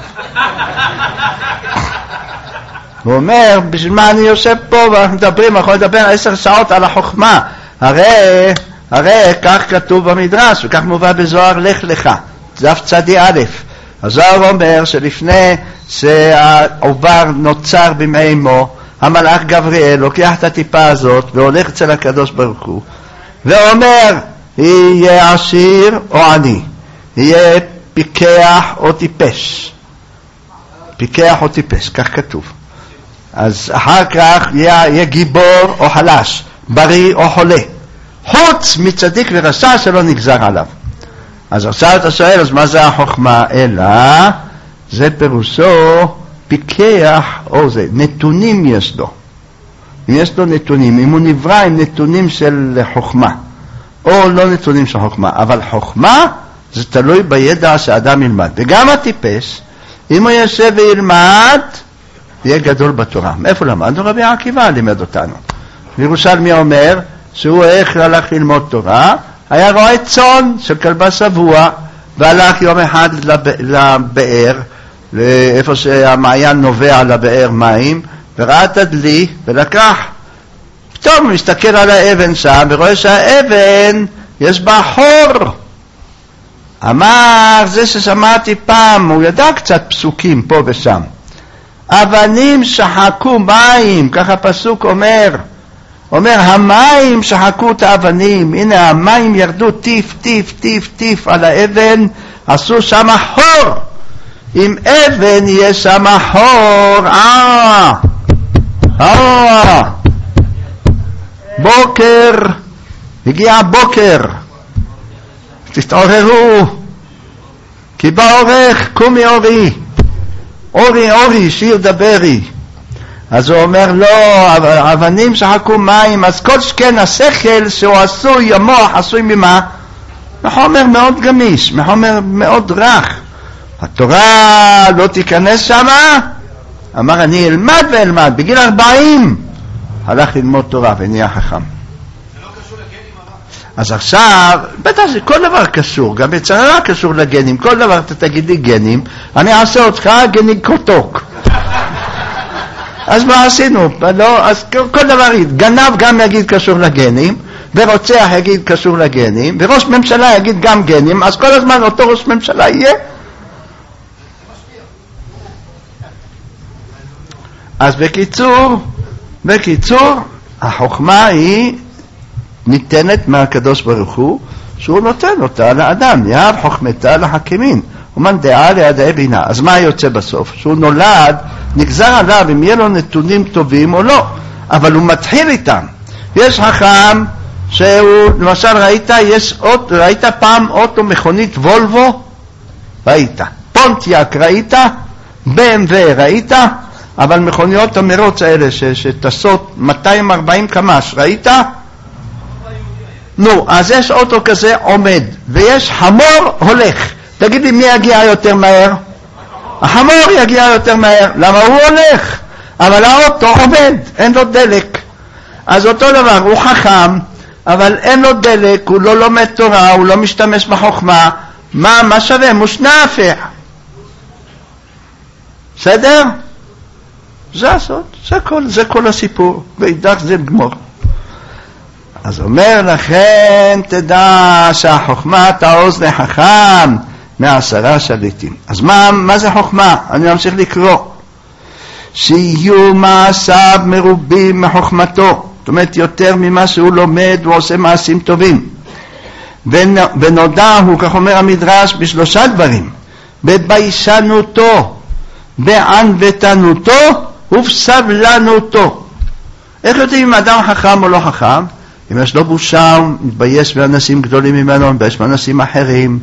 הוא אומר, בשביל מה אני יושב פה ואנחנו מדברים, אנחנו נדבר 10 שעות על החוכמה. הרי כך כתוב במדרש, וכך מובא בזוהר לך לך, דף צדי א'. הזוהר אומר שלפני שהעובר נוצר במעי אמו, המלאך גבריאל לוקח את הטיפה הזאת והולך אצל הקדוש ברוך הוא ואומר, יהיה עשיר או עני, יהיה פיקח או טיפש. פיקח או טיפש, כך כתוב. אז אחר כך יהיה גיבור או חלש, בריא או חולה, חוץ מצדיק ורשע שלא נגזר עליו. אז עכשיו אתה שואל, אז מה זה החוכמה? אלא זה פירושו פיקח, או זה, נתונים יש לו. אם יש לו נתונים, אם הוא נברא עם נתונים של חוכמה, או לא נתונים של חוכמה, אבל חוכמה זה תלוי בידע שאדם ילמד. וגם הטיפש, אם הוא יושב וילמד, יהיה גדול בתורה. מאיפה למדנו? רבי עקיבא לימד אותנו. ירושלמי אומר שהוא איך הלך ללמוד תורה, היה רועה צאן של כלבה שבוע, והלך יום אחד לבאר, לאיפה שהמעיין נובע לבאר מים, וראה את הדלי ולקח. פתאום הוא מסתכל על האבן שם ורואה שהאבן יש בה חור. אמר, זה ששמעתי פעם, הוא ידע קצת פסוקים פה ושם. אבנים שחקו מים, ככה פסוק אומר, המים שחקו את האבנים, הנה המים ירדו טיף על האבן, עשו שם חור. אם אבן יהיה שם חור, בוקר, הגיע בוקר, תתעוררו, כי באורך קומי אורי, שיר דברי. אז הוא אומר לו, אבנים שחקו מים, אז כל שכן השכל שהוא עשוי, המוח עשוי ממה? מחומר מאוד גמיש, מחומר מאוד רך. התורה לא תיכנס שמה? אמר, אני אלמד, בגיל 40 הלך ללמוד תורה ונהיה חכם. זה לא קשור לגנים הרע? אז עכשיו, בטח כל דבר קשור, גם בצרה קשור לגנים, כל דבר אתה תגיד לי גנים, אני אעשה אותך גניקוטוק. אז מה עשינו? לא, אז כל דבר, גנב גם יגיד קשור לגנים, ורוצח יגיד קשור לגנים, וראש ממשלה יגיד גם גנים, אז כל הזמן אותו ראש ממשלה יהיה. אז בקיצור, החוכמה היא ניתנת מהקדוש ברוך הוא, שהוא נותן אותה לאדם, יהב חוכמתה לחכימין, ומן דעה לידעי בינה. אז מה יוצא בסוף? שהוא נולד, נגזר עליו אם יהיה לו נתונים טובים או לא, אבל הוא מתחיל איתם. יש חכם שהוא, למשל ראית פעם אוטו מכונית וולבו? ראית. פונטיאק ראית? BMW ראית? אבל מכוניות המרוץ האלה שטסות 240 קמ"ש, ראית? נו, אז יש אוטו כזה עומד, ויש חמור הולך. תגיד לי, מי יגיע יותר מהר? החמור יגיע יותר מהר. למה? הוא הולך, אבל האוטו עומד, אין לו דלק. אז אותו דבר, הוא חכם, אבל אין לו דלק, הוא לא לומד תורה, הוא לא משתמש בחוכמה. מה שווה? מושנפח. בסדר? זה הסוד, זה כל הסיפור, ואידך זה גמור. אז אומר לכן, תדע שהחוכמה תעוז לחכם 10 שליטים. אז מה זה חוכמה? אני ממשיך לקרוא. שיהיו מעשיו מרובים מחוכמתו, זאת אומרת יותר ממה שהוא לומד ועושה מעשים טובים. ונודע הוא, כך אומר המדרש, ב3 דברים: בביישנותו, בענוותנותו ובסבלנותו. איך יודעים אם אדם חכם או לא חכם? אם יש לו בושה, הוא מתבייש באנשים גדולים ממנו, מתבייש באנשים אחרים,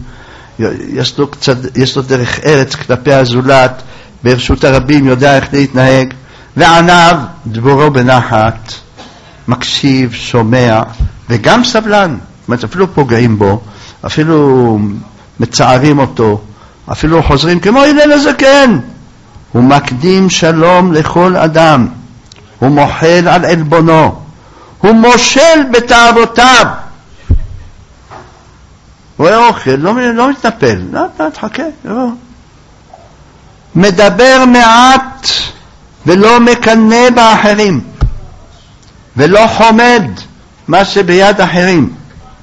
יש לו דרך ארץ כלפי הזולת, ברשות הרבים יודע איך להתנהג. ועניו, דבורו בנחת, מקשיב, שומע, וגם סבלן. זאת אומרת, אפילו פוגעים בו, אפילו מצערים אותו, אפילו חוזרים כמו הלל הזקן. הוא מקדים שלום לכל אדם, הוא מוחל על עלבונו, הוא מושל בתאוותיו. הוא רואה אוכל, לא מתנפל, תחכה, מדבר מעט ולא מקנא באחרים, ולא חומד מה שביד אחרים,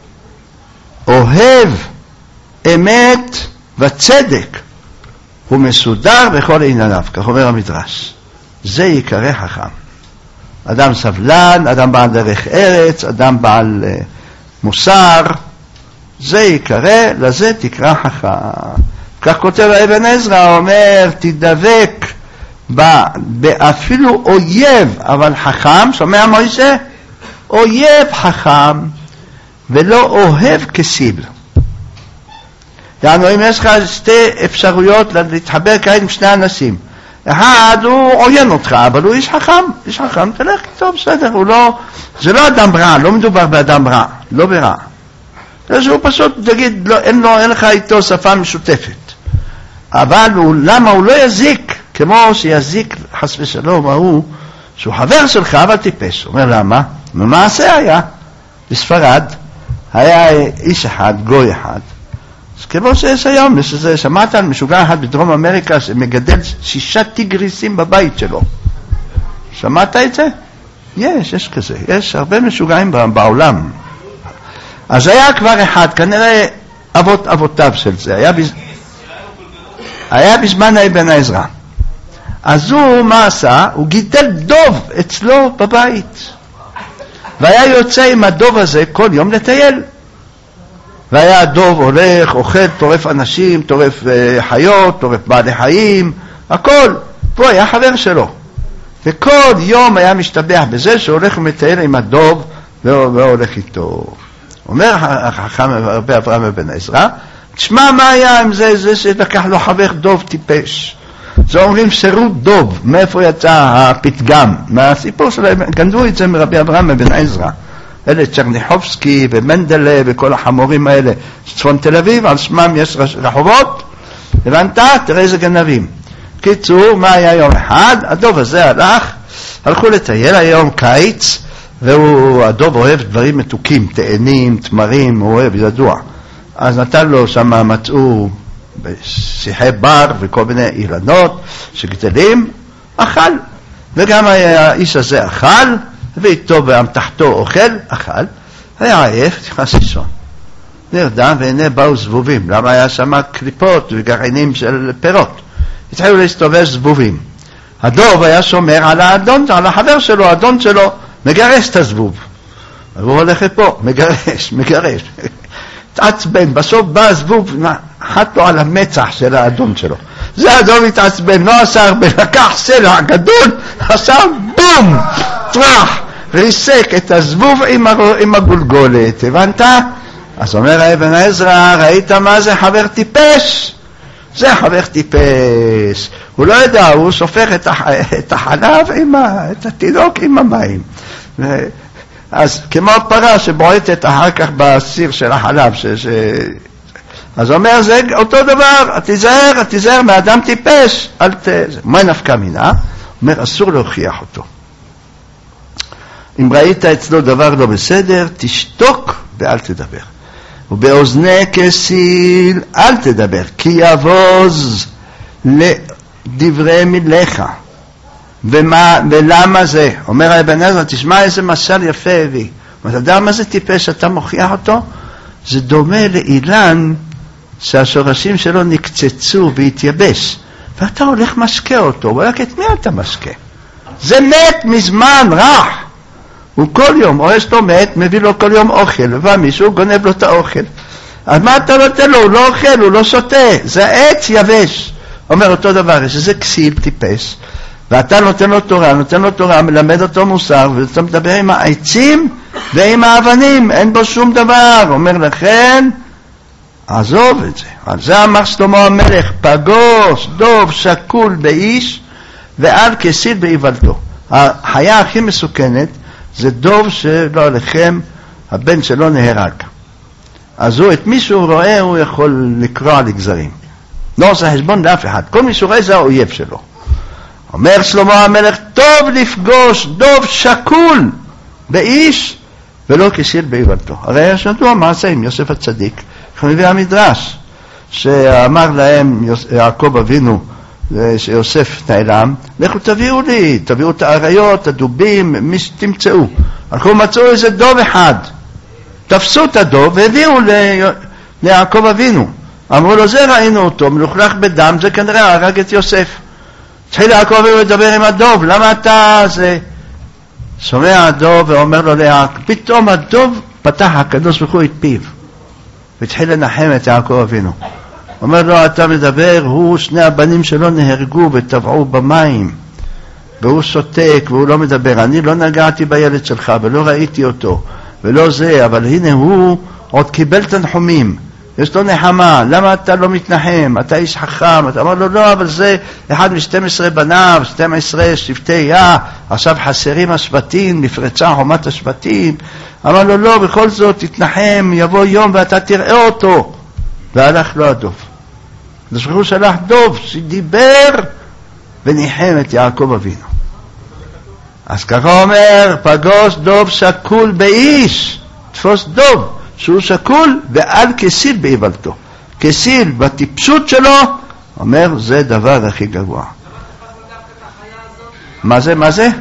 אוהב אמת וצדק, הוא מסודר בכל ענייניו, כך אומר המדרש. זה יקרא חכם. אדם סבלן, אדם בעל דרך ארץ, אדם בעל מוסר, זה יקרא, לזה תקרא חכם. כך כותב אבן עזרא, אומר, תדבק באפילו אויב, אבל חכם, שומע מוישה? אויב חכם, ולא אוהב כסיל. יענו, אם יש לך 2 אפשרויות להתחבר כעת עם 2 אנשים, אחד הוא עוין אותך, אבל הוא איש חכם, תלך איתו, בסדר, זה לא אדם רע, לא מדובר באדם רע, לא ברע. אז הוא פשוט תגיד, אין לך איתו שפה משותפת. אבל למה הוא לא יזיק, כמו שיזיק חס ושלום, ההוא, שהוא חבר שלך, אבל טיפש. הוא אומר, למה? במעשה היה, בספרד, היה איש אחד, גוי אחד, אז כמו שיש היום, שמעת על משוגע אחד בדרום אמריקה שמגדל 6 טיגריסים בבית שלו. שמעת את זה? יש כזה, יש הרבה משוגעים בעולם. אז היה כבר אחד, כנראה אבותיו של זה, היה בזמן אבן עזרא. אז הוא מה עשה? הוא גידל דוב אצלו בבית, והיה יוצא עם הדוב הזה כל יום לטייל. והיה הדוב הולך, אוכל, טורף אנשים, טורף חיות, טורף בעלי חיים, הכל. פה היה חבר שלו. וכל יום היה משתבח בזה שהולך ומטייל עם הדוב והולך איתו. אומר החכם רבי אברהם אבן עזרא, תשמע מה היה עם זה שלקח לו חבר דוב טיפש. זה אומרים שירות דוב, מאיפה יצא הפתגם? מהסיפור שלהם, גנבו את זה מרבי אברהם אבן עזרא. אלה צ'רניחובסקי ומנדלה וכל החמורים האלה, צפון תל אביב, על שמם יש רחובות, הבנת? תראה איזה גנבים. קיצור, מה היה יום אחד? הדוב הזה הלכו לטייל, היום קיץ, והדוב אוהב דברים מתוקים, תאנים, תמרים, הוא אוהב, ידוע. אז נתן לו שם, מצאו שיחי בר וכל מיני אילנות שגדלים, אכל. וגם האיש הזה אכל, ואיתו באמתחתו אוכל, אכל, היה עייף, נכנס לישון. נרדם, והנה באו זבובים. למה היה שם קליפות וגרעינים של פירות? התחילו להסתובב זבובים. הדוב היה שומר על האדון, על החבר שלו, האדון שלו, מגרש את הזבוב. הוא הולך לפה, מגרש. התעצבן, בסוף בא הזבוב, נחת לו על המצח של האדון שלו. זה האדון התעצבן, לא עשה הרבה, לקח סלע גדול, עשה בום, טרח, ריסק את הזבוב עם הגולגולת, הבנת? אז אומר אבן עזרא, ראית מה זה חבר טיפש? זה חבר טיפש, הוא לא יודע, הוא שופך את החלב, את התינוק עם המים. אז כמו פרה שבועטת אחר כך בסיר של החלב, אז אומר זה אותו דבר, תיזהר מאדם טיפש, מה נפקא מינה? אומר אסור להוכיח אותו. אם ראית אצלו דבר לא בסדר, תשתוק ואל תדבר. ובאוזני כסיל אל תדבר, כי יבוז לדברי מלך. ולמה זה? אומר אבן עזרא, תשמע איזה משל יפה הביא. אתה יודע מה זה טיפש? אתה מוכיח אותו? זה דומה לאילן שהשורשים שלו נקצצו והתייבש, ואתה הולך משקה אותו. הוא רק את מי אתה משקה? זה מת מזמן, רך. הוא כל יום, או יש לו מת, מביא לו כל יום אוכל, ובא מישהו, גונב לו את האוכל. אז מה אתה נותן לו? הוא לא אוכל, הוא לא שותה, זה עץ יבש. אומר אותו דבר, יש איזה כסיל טיפש, ואתה נותן לו תורה, מלמד אותו מוסר, ואתה מדבר עם העצים ועם האבנים, אין בו שום דבר. אומר לכן, עזוב את זה. על זה אמר שלמה המלך, פגוש דוב שקול באיש, ועל כסיל באיוולתו. החיה הכי מסוכנת, זה דוב שלא עליכם, הבן שלו נהרג. אז הוא, את מי שהוא רואה, הוא יכול לקרוע לגזרים. לא עושה חשבון לאף אחד. כל מי שהוא רואה זה האויב שלו. אומר שלמה המלך, טוב לפגוש דוב שקול באיש, ולא כסיל באיוולתו. הרי יש נדוע מעשה עם יוסף הצדיק. אנחנו מביא המדרש, שאמר להם יעקב אבינו, שיוסף נעלם, לכו תביאו את האריות, הדובים, מי שתמצאו. אנחנו מצאו איזה דוב אחד, תפסו את הדוב והביאו ליעקב אבינו. אמרו לו, זה ראינו אותו, מלוכלך בדם, זה כנראה הרג את יוסף. התחיל יעקב אבינו לדבר עם הדוב, למה אתה זה? שומע הדוב ואומר לו ליעקב, פתאום הדוב פתח הקדוש ברוך הוא את פיו, והתחיל לנחם את יעקב אבינו. אומר לו, אתה מדבר, שני הבנים שלו נהרגו וטבעו במים, והוא שותק והוא לא מדבר. אני לא נגעתי בילד שלך ולא ראיתי אותו ולא זה, אבל הנה הוא עוד קיבל תנחומים, יש לו נחמה. למה אתה לא מתנחם? אתה איש חכם. אתה אומר לו, לא, אבל זה אחד מ-12 בניו, 12 שבטי יה, עכשיו חסרים השבטים, נפרצה חומת השבטים. אמר לו, לא, בכל זאת תתנחם, יבוא יום ואתה תראה אותו. והלך לו הדוב. הוא שלח דוב שדיבר וניחם את יעקב אבינו. אז ככה אומר, פגוש דוב שקול באיש, תפוס דוב שהוא שקול ועל כסיל באיוולתו. כסיל בטיפשות שלו, אומר, זה דבר הכי גבוה. מה זה?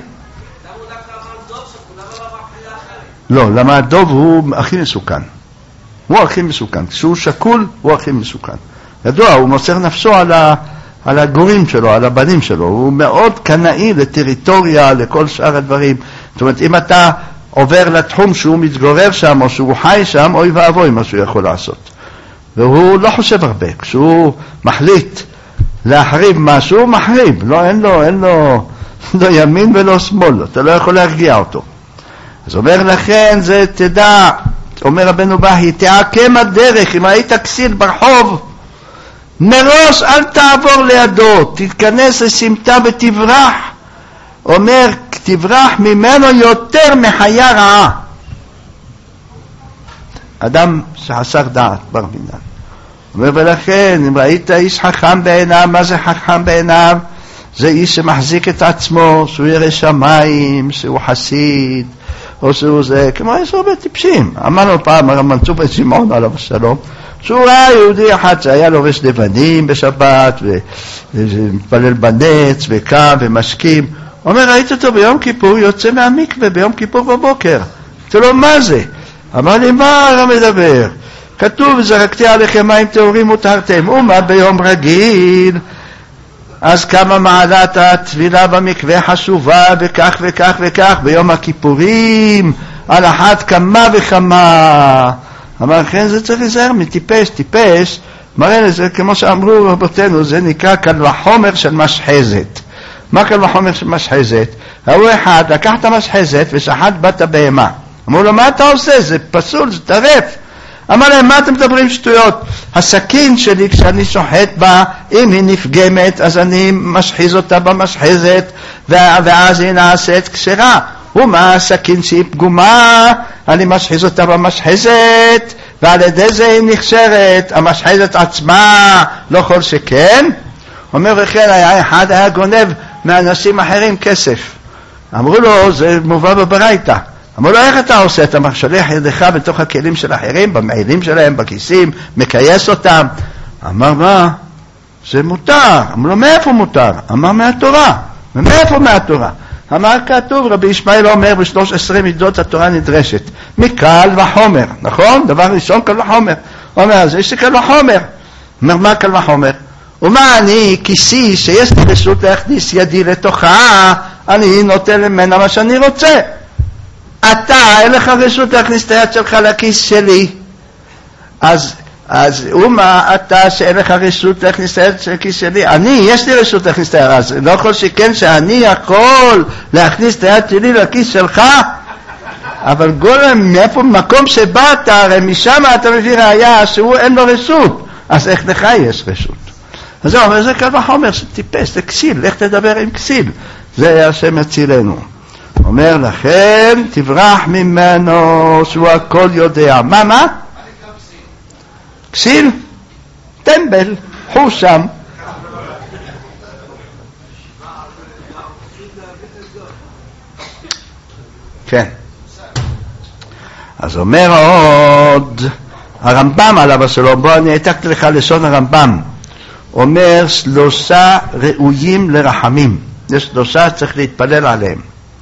לא, למה הדוב הוא הכי מסוכן. הוא הכי מסוכן. כשהוא שקול, הוא הכי מסוכן. ידוע, הוא מוסר נפשו על הגורים שלו, על הבנים שלו. הוא מאוד קנאי לטריטוריה, לכל שאר הדברים. זאת אומרת, אם אתה עובר לתחום שהוא מתגורר שם, או שהוא חי שם, אוי ואבוי מה שהוא יכול לעשות. והוא לא חושב הרבה. כשהוא מחליט להחריב משהו, הוא מחריב. לא, אין לו ימין ולא שמאל. אתה לא יכול להרגיע אותו. אז אומר לכן, זה תדע, אומר רבנו בהי, תעקם הדרך, אם היית כסיל ברחוב, מראש אל תעבור לידו, תתכנס לסמטה ותברח. אומר, תברח ממנו יותר מחיה רעה. אדם שחסר דעת, בר מינן. אומר, ולכן, אם ראית איש חכם בעיניו, מה זה חכם בעיניו? זה איש שמחזיק את עצמו, שהוא ירא שמיים, שהוא חסיד, או שהוא זה, כמו יש הרבה טיפשים. אמרנו פעם, הרמנצור בן שמעון עליו השלום, שהוא ראה יהודי אחד שהיה לובש לבנים בשבת, ומתפלל בנץ, וקם ומשכים. אומר, ראית אותו ביום כיפור, יוצא מהמקווה ביום כיפור בבוקר. אמרתי לו, מה זה? אמר לי, מה אתה מדבר? כתוב, זרקתי עליכם מים טהורים וטהרתם. ומה ביום רגיל? אז כמה מעלת התפילה במקווה חשובה, וכך וכך וכך, ביום הכיפורים, על אחת כמה וכמה. אמר, כן, זה צריך להיזהר מטיפש, טיפש, מראה לזה, כמו שאמרו רבותינו, זה נקרא קל וחומר של משחזת. מה קל וחומר משחזת? ההוא אחד לקח את המשחזת ושחט בת הבהמה. אמרו לו, מה אתה עושה? זה פסול, זה טרף. אמר להם, מה אתם מדברים שטויות? הסכין שלי כשאני שוחט בה, אם היא נפגמת אז אני משחיז אותה במשחזת ואז היא נעשית כשרה. ומה הסכין שהיא פגומה, אני משחיז אותה במשחזת ועל ידי זה היא נכשרת. המשחזת עצמה לא כל שכן. אומר וכן, היה אחד היה גונב מאנשים אחרים כסף. אמרו לו, זה מובא בברייתא. אמרו לו, איך אתה עושה? אתה משלח ידך בתוך הכלים של אחרים, במעילים שלהם, בכיסים, מקייס אותם. אמר, מה? זה מותר. אמר לו, מאיפה מותר? אמר, מהתורה. ומאיפה מהתורה? אמר, כתוב, רבי ישמעאל אומר, ב13 מידות התורה נדרשת. מקל וחומר, נכון? דבר ראשון, קל וחומר. אומר, אז יש לי קל וחומר. אומר, מה קל וחומר? ומה אני, כיסי, שיש לי רשות להכניס ידי לתוכה, אני נותן ממנה מה שאני רוצה. אתה, אין לך רשות להכניס את היד שלך לכיס שלי. אז ומה אתה שאין לך רשות להכניס את היד של הכיס שלי? אני, יש לי רשות להכניס את היד. אז לא יכול שכן שאני יכול להכניס את היד שלי לכיס שלך? אבל גולם, מאיפה מקום שבאת, הרי משם אתה מביא ראיה שהוא אין לו רשות. אז איך לך יש רשות? אז הוא אומר, זה קל וחומר, טיפס, זה כסיל, לך תדבר עם כסיל. זה השם יצילנו. אומר לכם, תברח ממנו שהוא הכל יודע. מה? כסיל? טמבל, חוש שם. כן. אז אומר עוד, הרמב"ם עליו השלום, בוא אני העתקתי לך לשון הרמב"ם. אומר 3 ראויים לרחמים. יש 3 צריך להתפלל עליהם.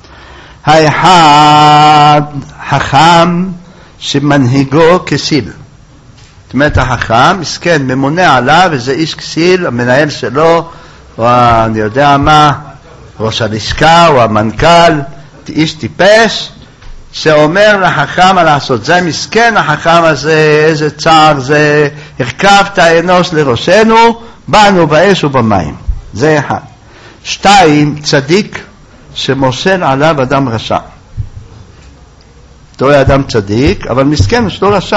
האחד חכם שמנהיגו כסיל. זאת אומרת החכם, מסכן, ממונה עליו, וזה איש כסיל, המנהל שלו, או אני יודע מה, ראש הלשכה, או המנכ"ל, איש טיפש, שאומר לחכם מה לעשות. זה מסכן החכם הזה, איזה צער זה, הרכבת האנוש לראשנו, באנו באש ובמים. זה אחד. 2, צדיק שמוסר עליו אדם רשע. תראה אדם צדיק, אבל מסכן יש לו רשע.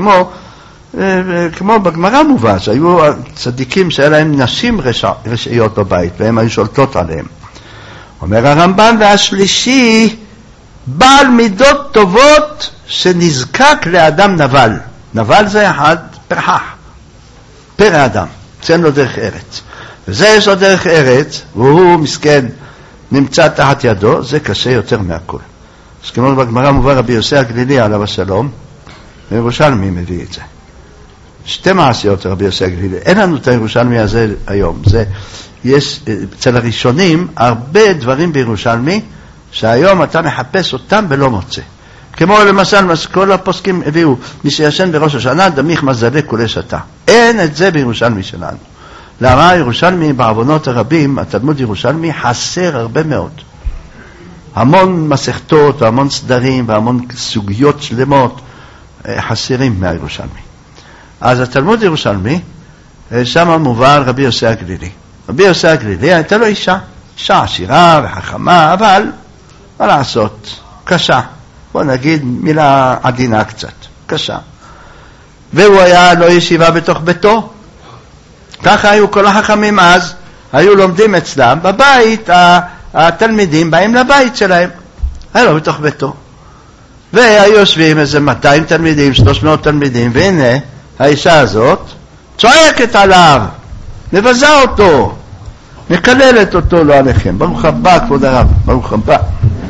כמו בגמרא מובא, שהיו צדיקים שהיה להם נשים רשעיות בבית, והם היו שולטות עליהם. אומר הרמב"ן, והשלישי, בעל מידות טובות שנזקק לאדם נבל. נבל זה אחד פרחח, פרא אדם, צן לו דרך ארץ. וזה יש לו דרך ארץ, והוא מסכן נמצא תחת ידו, זה קשה יותר מהכל. אז כמו בגמרא מובא רבי יוסי הגלילי עליו השלום, וירושלמי מביא את זה. 2 מעשיות רבי יוסי הגלילי. אין לנו את הירושלמי הזה היום. יש אצל הראשונים הרבה דברים בירושלמי, שהיום אתה מחפש אותם ולא מוצא. כמו למשל, כל הפוסקים הביאו, מי שישן בראש השנה, דמיך מזלה כולי שתה. אין את זה בירושלמי שלנו. למה ירושלמי בעוונות הרבים, התלמוד ירושלמי חסר הרבה מאוד. המון מסכתות והמון סדרים והמון סוגיות שלמות חסרים מהירושלמי. אז התלמוד ירושלמי, שם מובא רבי יוסי הגלילי. רבי יוסי הגלילי הייתה לו אישה עשירה וחכמה, אבל מה לעשות? קשה. בוא נגיד מילה עדינה קצת. קשה. והוא היה לו ישיבה בתוך ביתו. ככה היו כל החכמים אז, היו לומדים אצלם, בבית התלמידים באים לבית שלהם, היה לו בתוך ביתו. והיו יושבים איזה 200 תלמידים, 300 תלמידים, והנה האישה הזאת צועקת עליו, מבזה אותו, מקללת אותו, לא עליכם. ברוך הבא, כבוד הרב, ברוך הבא.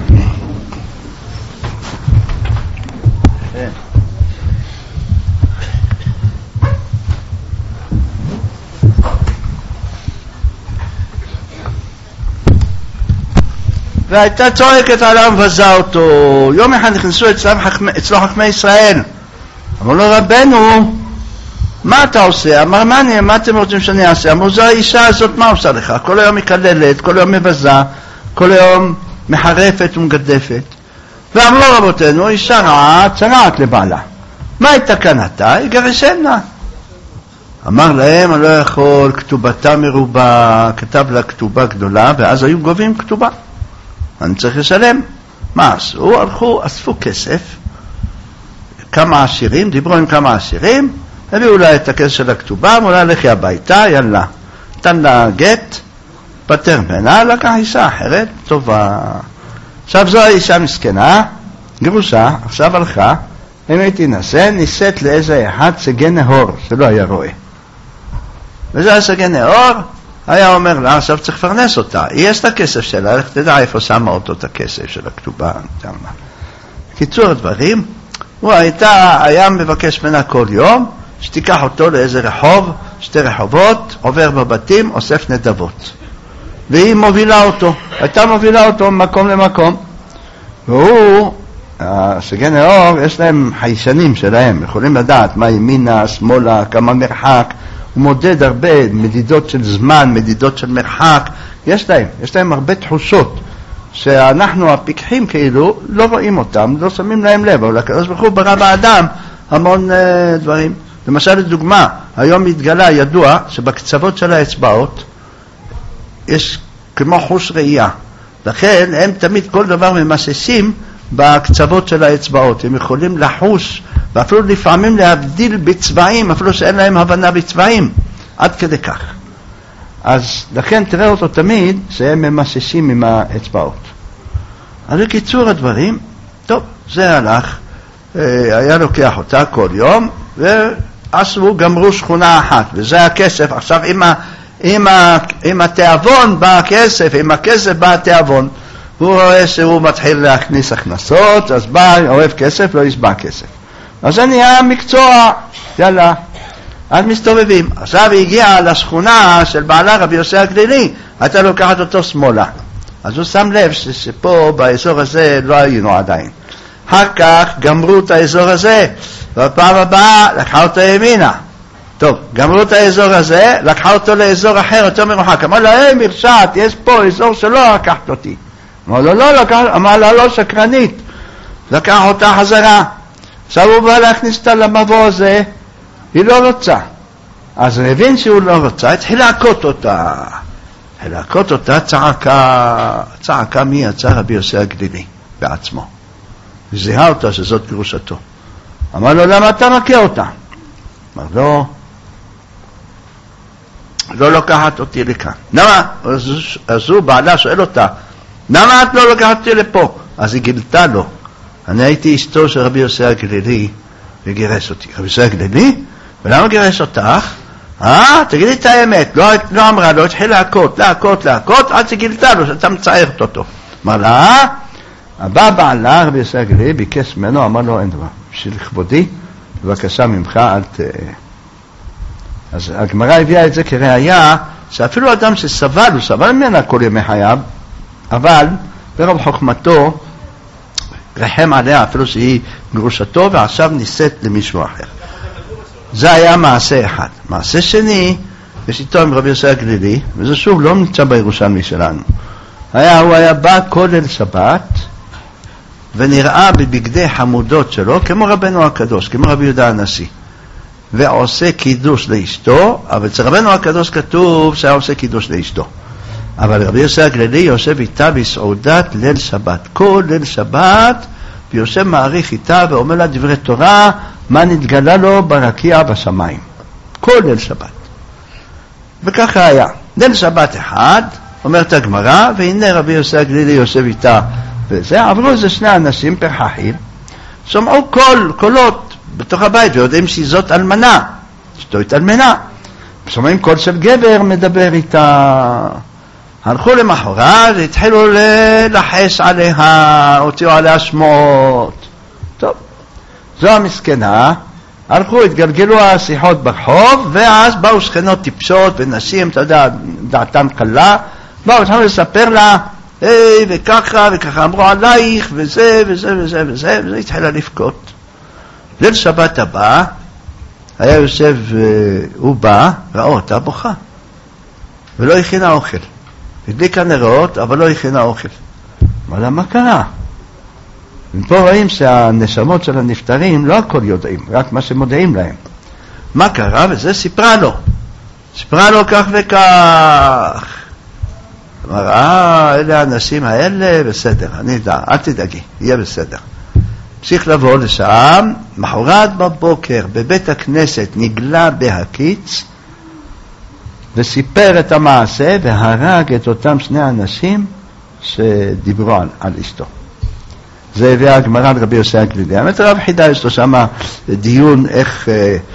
והייתה צועקת עליו מבזה אותו. יום אחד נכנסו אצלו חכמי ישראל, אמרו לו, רבנו, מה אתה עושה? אמר, מה אתם רוצים שאני אעשה? אמרו, זו האישה הזאת, מה עושה לך? כל היום מקללת, כל היום מבזה, כל היום מחרפת ומגדפת. ואמרו רבותינו, אישה רעה צרעת לבעלה, מה היא תקנתה? היא גרשנה. אמר להם, אני לא יכול, כתובתה מרובה, כתב לה כתובה גדולה, ואז היו גובים כתובה. אני צריך לשלם. מה עשו? הלכו, אספו כסף, כמה עשירים, דיברו עם כמה עשירים, הביאו לה את הכסף של הכתובה, אמרו לה, לכי הביתה, יאללה. נתן לה גט, פטר ממנה, לקח אישה אחרת, טובה. עכשיו זו האישה מסכנה, גרושה, עכשיו הלכה, אם הייתי ניסית לאיזה אחד סגי נהור, שלא היה רואה. וזה הסגי נהור, היה אומר לה, עכשיו צריך לפרנס אותה, יש את הכסף שלה, איך תדע איפה שמה אותו את הכסף של הכתובה. קיצור הדברים, הוא היה מבקש ממנה כל יום, שתיקח אותו לאיזה רחוב, 2 רחובות, עובר בבתים, אוסף נדבות. והיא מובילה אותו, הייתה מובילה אותו ממקום למקום. והוא, סגי נהור, יש להם חיישנים שלהם, יכולים לדעת מה ימינה, שמאלה, כמה מרחק, הוא מודד הרבה מדידות של זמן, מדידות של מרחק, יש להם הרבה תחושות, שאנחנו הפיקחים כאילו לא רואים אותם, לא שמים להם לב, אבל הקדוש ברוך הוא ברא באדם המון דברים. למשל לדוגמה, היום התגלה ידוע שבקצוות של האצבעות יש כמו חוש ראייה, לכן הם תמיד כל דבר ממססים בקצוות של האצבעות, הם יכולים לחוש ואפילו לפעמים להבדיל בצבעים, אפילו שאין להם הבנה בצבעים, עד כדי כך. אז לכן תראה אותו תמיד שהם ממססים עם האצבעות. אז בקיצור הדברים, טוב, זה הלך, היה לוקח אותה כל יום, ועשו גמרו שכונה אחת, וזה הכסף. עכשיו עם התיאבון בא הכסף, עם הכסף בא התיאבון. הוא רואה שהוא מתחיל להכניס הכנסות, אז בא, אוהב כסף, לא ישבע כסף. אז זה נהיה מקצוע, יאללה. אז מסתובבים. עכשיו היא הגיעה לשכונה של בעלה רבי יוסי הגלילי, הייתה לוקחת אותו שמאלה. אז הוא שם לב שפה באזור הזה לא היינו עדיין. אחר כך גמרו את האזור הזה, והפעם הבאה לקחה אותו ימינה. טוב, גמרו את האזור הזה, לקחה אותו לאזור אחר, יותר מרוחק. אמר לה, מרשעת, יש פה אזור שלא לקחת אותי. אמר לו, לא לקחת, אמר לה, לא שקרנית. לקח אותה חזרה. עכשיו הוא בא להכניס אותה למבוא הזה, היא לא רוצה. אז הוא הבין שהוא לא רוצה, התחיל להכות אותה. צעקה מי יצא רבי יוסי הגלילי בעצמו. וזיהה אותה שזאת גרושתו. אמר לו, למה אתה מכה אותה? אמר לו, לא לוקחת אותי לכאן. למה? אז הוא בעלה שואל אותה, למה את לא לוקחת אותי לפה? אז היא גילתה לו, אני הייתי אשתו של רבי יוסי הגלילי וגירש אותי. רבי יוסי הגלילי? ולמה גירש אותך? תגידי את האמת. לא אמרה לו, התחיל להכות, עד שגילתה לו שאתה מצערת אותו. אמר לה, הבא בעלה, רבי יוסי הגלילי, ביקש ממנו, אמר לו, אין דבר, בשביל לכבודי, בבקשה ממך, אז הגמרא הביאה את זה כראיה, שאפילו אדם שסבל, הוא סבל ממנה כל ימי חייו, אבל ברוב חוכמתו, רחם עליה אפילו שהיא גרושתו, ועכשיו ניסית למישהו אחר. זה היה מעשה אחד. מעשה שני, יש איתו עם רבי יוסי הגלילי, וזה שוב לא נמצא בירושלמי שלנו. הוא היה בא כל ליל שבת, ונראה בבגדי חמודות שלו, כמו רבנו הקדוש, כמו רבי יהודה הנשיא. ועושה קידוש לאשתו, אבל אצל רבנו הקדוש כתוב שהיה עושה קידוש לאשתו. אבל רבי יוסי הגלילי יושב איתה בסעודת ליל שבת. כל ליל שבת, ויושב מעריך איתה ואומר לה דברי תורה, מה נתגלה לו ברקיע בשמיים. כל ליל שבת. וככה היה. ליל שבת אחד, אומרת הגמרא, והנה רבי יוסי הגלילי יושב איתה, וזה עברו איזה 2 אנשים פרחחים, שמעו קולות בתוך הבית, ויודעים שזאת אלמנה, אשתו התאלמנה. שומעים קול של גבר מדבר איתה. הלכו למחרת, התחילו לחש עליה, הוציאו עליה שמות. טוב, זו המסכנה. הלכו, התגלגלו השיחות ברחוב, ואז באו שכנות טיפשות ונשים, אתה יודע, דעתן קלה, באו, התחילו לספר לה, וככה אמרו עלייך, וזה, וזה התחילה לבכות. ליל שבת הבא, היה יושב, הוא בא, ראה אותה בוכה, ולא הכינה אוכל. הדליקה נרות, אבל לא הכינה אוכל. אמר לה, מה קרה? ופה רואים שהנשמות של הנפטרים לא הכל יודעים, רק מה שמודעים להם. מה קרה? וזה סיפרה לו כך וכך. אמר, אלה האנשים האלה, בסדר, אני יודע, אל תדאגי, יהיה בסדר. צריך לבוא לשם, מחרת בבוקר בבית הכנסת נגלה בהקיץ, וסיפר את המעשה, והרג את אותם שני אנשים שדיברו על אשתו. זה הביא הגמרא רבי יוסי הגלילי. האמת רב חידה יש לו שם דיון איך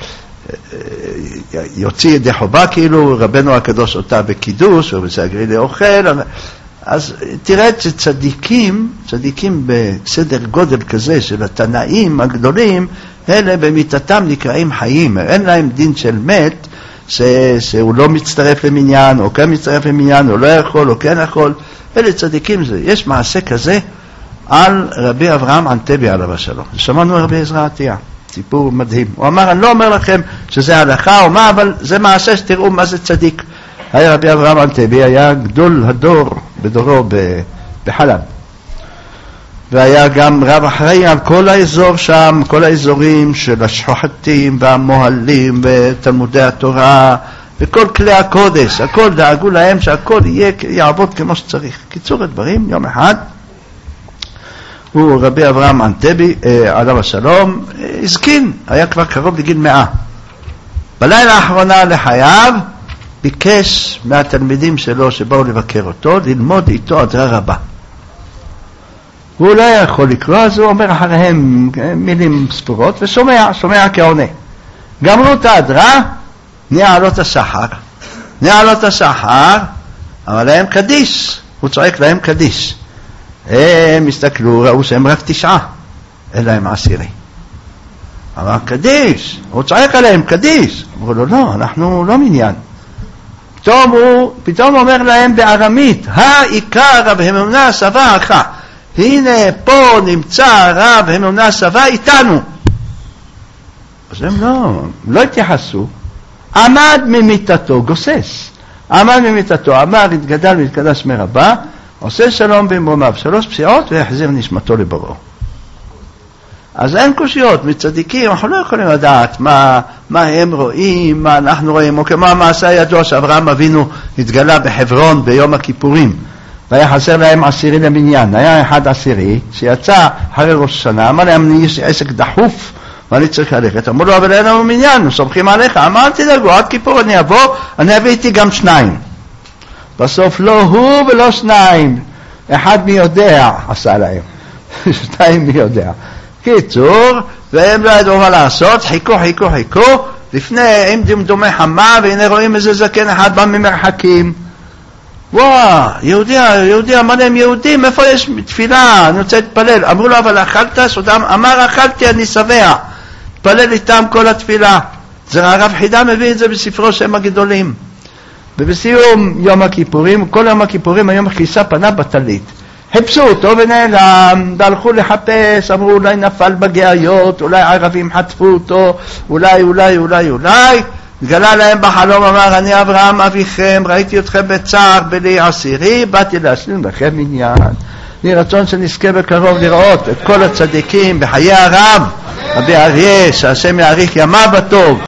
יוציא ידי חובה, כאילו רבנו הקדוש אותה בקידוש, רבי יוסי הגלילי אוכל. אז תראה שצדיקים בסדר גודל כזה של התנאים הגדולים, אלה במיתתם נקראים חיים, אין להם דין של מת, שהוא לא מצטרף למניין, או כן מצטרף למניין, או לא יכול, או כן יכול. אלה צדיקים זה. יש מעשה כזה על רבי אברהם אנטבי עליו השלום. שמענו רבי עזרא עטיה, סיפור מדהים. הוא אמר, אני לא אומר לכם שזה הלכה או מה, אבל זה מעשה שתראו מה זה צדיק. היה רבי אברהם אנטבי, היה גדול הדור בדורו בחלב. והיה גם רב אחראי על כל האזור שם, כל האזורים של השוחטים והמוהלים ותלמודי התורה וכל כלי הקודש, הכל דאגו להם שהכל יעבוד כמו שצריך. קיצור הדברים, יום אחד הוא רבי אברהם אנטבי עליו השלום הזקין, היה כבר קרוב לגיל 100. בלילה האחרונה לחייו ביקש מהתלמידים שלו שבאו לבקר אותו ללמוד איתו הדרה רבה. הוא לא יכול לקרוא, אז הוא אומר אחריהם מילים ספורות ושומע כעונה. גמרו את ההדרה, נעלות השחר, אבל להם קדיש, הוא צועק להם קדיש. הם הסתכלו, ראו שהם רק 9, אין להם 10. אמר קדיש, הוא צועק עליהם קדיש. אמרו לו, לא, אנחנו לא מניין. פתאום אומר להם בארמית, העיקר רב הממונה סבא אחא. הנה פה נמצא רב הממונה סבא איתנו. אז הם לא התייחסו. עמד ממיטתו, גוסס. אמר, התגדל והתקדש מרבה, עושה שלום במרומיו 3 פסיעות והחזיר נשמתו לבוראו. אז אין קושיות מצדיקים, אנחנו לא יכולים לדעת מה הם רואים, מה אנחנו רואים, או כמו המעשה הידוע שאברהם אבינו התגלה בחברון ביום הכיפורים, והיה חסר להם 10 למניין. היה אחד 10 שיצא אחרי ראש שנה, אמר להם, יש עסק דחוף ואני צריך ללכת. אמרו לו, אבל אין לנו מניין, סומכים עליך. אמרתי דגו, עד כיפור אני אבוא, אני אביא איתי גם 2. בסוף לא הוא ולא 2, אחד מי יודע עשה להם, 2 מי יודע. קיצור, והם לא ידעו מה לעשות, חיכו, לפני עם דמדומי חמה, והנה רואים איזה זקן אחד בא ממרחקים. וואו, יהודי, אמר להם יהודים, איפה יש תפילה? אני רוצה להתפלל. אמרו לו, אבל אכלת? סודם אמר, אכלתי, אני שבע. התפלל איתם כל התפילה. זה הרב חידה מביא את זה בספרו שם הגדולים. ובסיום יום הכיפורים, כל יום הכיפורים, היום הכיסה פנה בטלית. חיפשו אותו ונעלם, והלכו לחפש, אמרו אולי נפל בגאיות, אולי ערבים חטפו אותו, אולי, גלה להם בחלום, אמר, אני אברהם אביכם, ראיתי אתכם בצער בלי 10, באתי להשלים לכם עניין. לי רצון שנזכה בקרוב לראות את כל הצדיקים בחיי הרב, רבי אריה, שהשם יאריך ימיו בטוב.